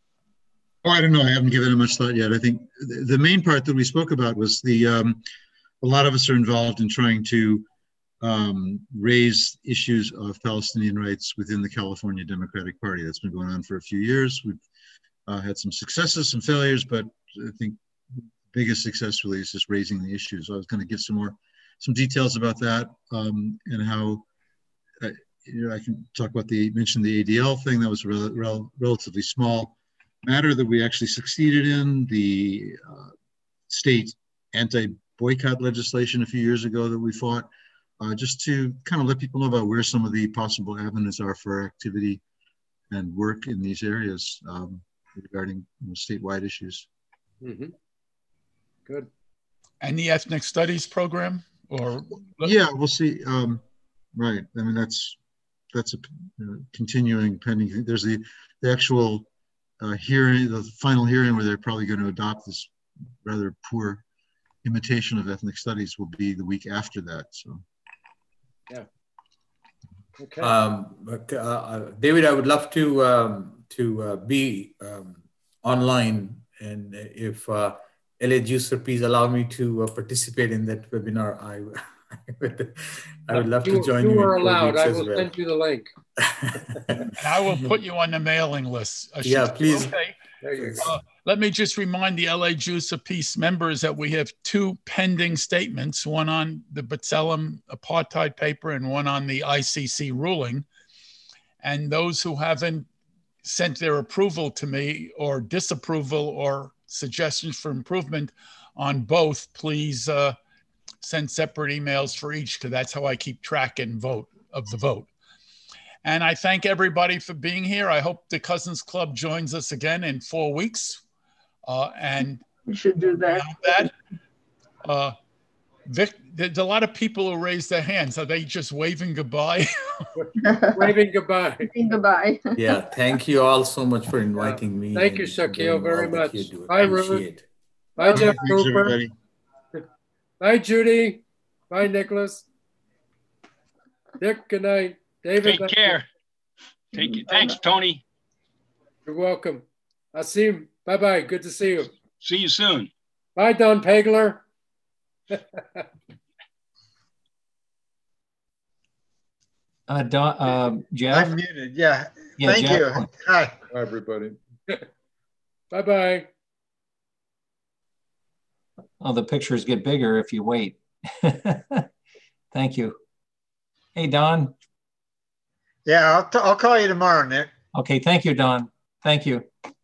Oh, I don't know. I haven't given it much thought yet. I think the main part that we spoke about was the, um, a lot of us are involved in trying to Um, raise issues of Palestinian rights within the California Democratic Party. That's been going on for a few years. We've uh, had some successes, some failures, but I think the biggest success really is just raising the issues. So I was going to give some more, some details about that um, and how, uh, you know, I can talk about the, mention the A D L thing. That was a rel rel relatively small matter that we actually succeeded in. The uh, state anti-boycott legislation a few years ago that we fought. Uh, just to kind of let people know about where some of the possible avenues are for activity and work in these areas um, regarding, you know, statewide issues. Mm-hmm. Good. And the ethnic studies program, or yeah, we'll see. Um, right. I mean, that's that's a you know, continuing pending. There's the the actual uh, hearing, the final hearing, where they're probably going to adopt this rather poor imitation of ethnic studies will be the week after that. So. Yeah. Okay. Um, but uh, David, I would love to um, to uh, be um, online, and if uh, L A Jews for Peace allow me to uh, participate in that webinar, I, I would I would love you, to join you. You are allowed. I will well. send you the link. And I will put you on the mailing list. Uh, yeah, please. Okay. There you go. Uh, let me just remind the L A Jews for Peace members that we have two pending statements, one on the B'Tselem apartheid paper and one on the I C C ruling. And those who haven't sent their approval to me or disapproval or suggestions for improvement on both, please uh, send separate emails for each, because that's how I keep track and vote of the vote. And I thank everybody for being here. I hope the Cousins Club joins us again in four weeks. Uh, and We should do that. that uh, Vic, there's a lot of people who raise their hands. Are they just waving goodbye? Waving goodbye. Waving goodbye. Yeah, thank you all so much for inviting me. Thank you, and Shaquille, doing very all that much. you do. Bye, Appreciate it. Bye, Jeff Thanks, Cooper. everybody. Bye, Judy. Bye, Nicholas. Dick, good night. David, Take care. Take it. Thanks, Tony. You're welcome. I'll see you. Bye-bye. Good to see you. See you soon. Bye, Don Pagler. Uh, Don, uh, Jeff? I'm muted. Yeah. Yeah, Thank Jeff. you. Hi. Bye, everybody. Bye-bye. Oh, the pictures get bigger if you wait. Thank you. Hey, Don. Yeah, I'll, t- I'll call you tomorrow, Nick. Okay, thank you, Don. Thank you.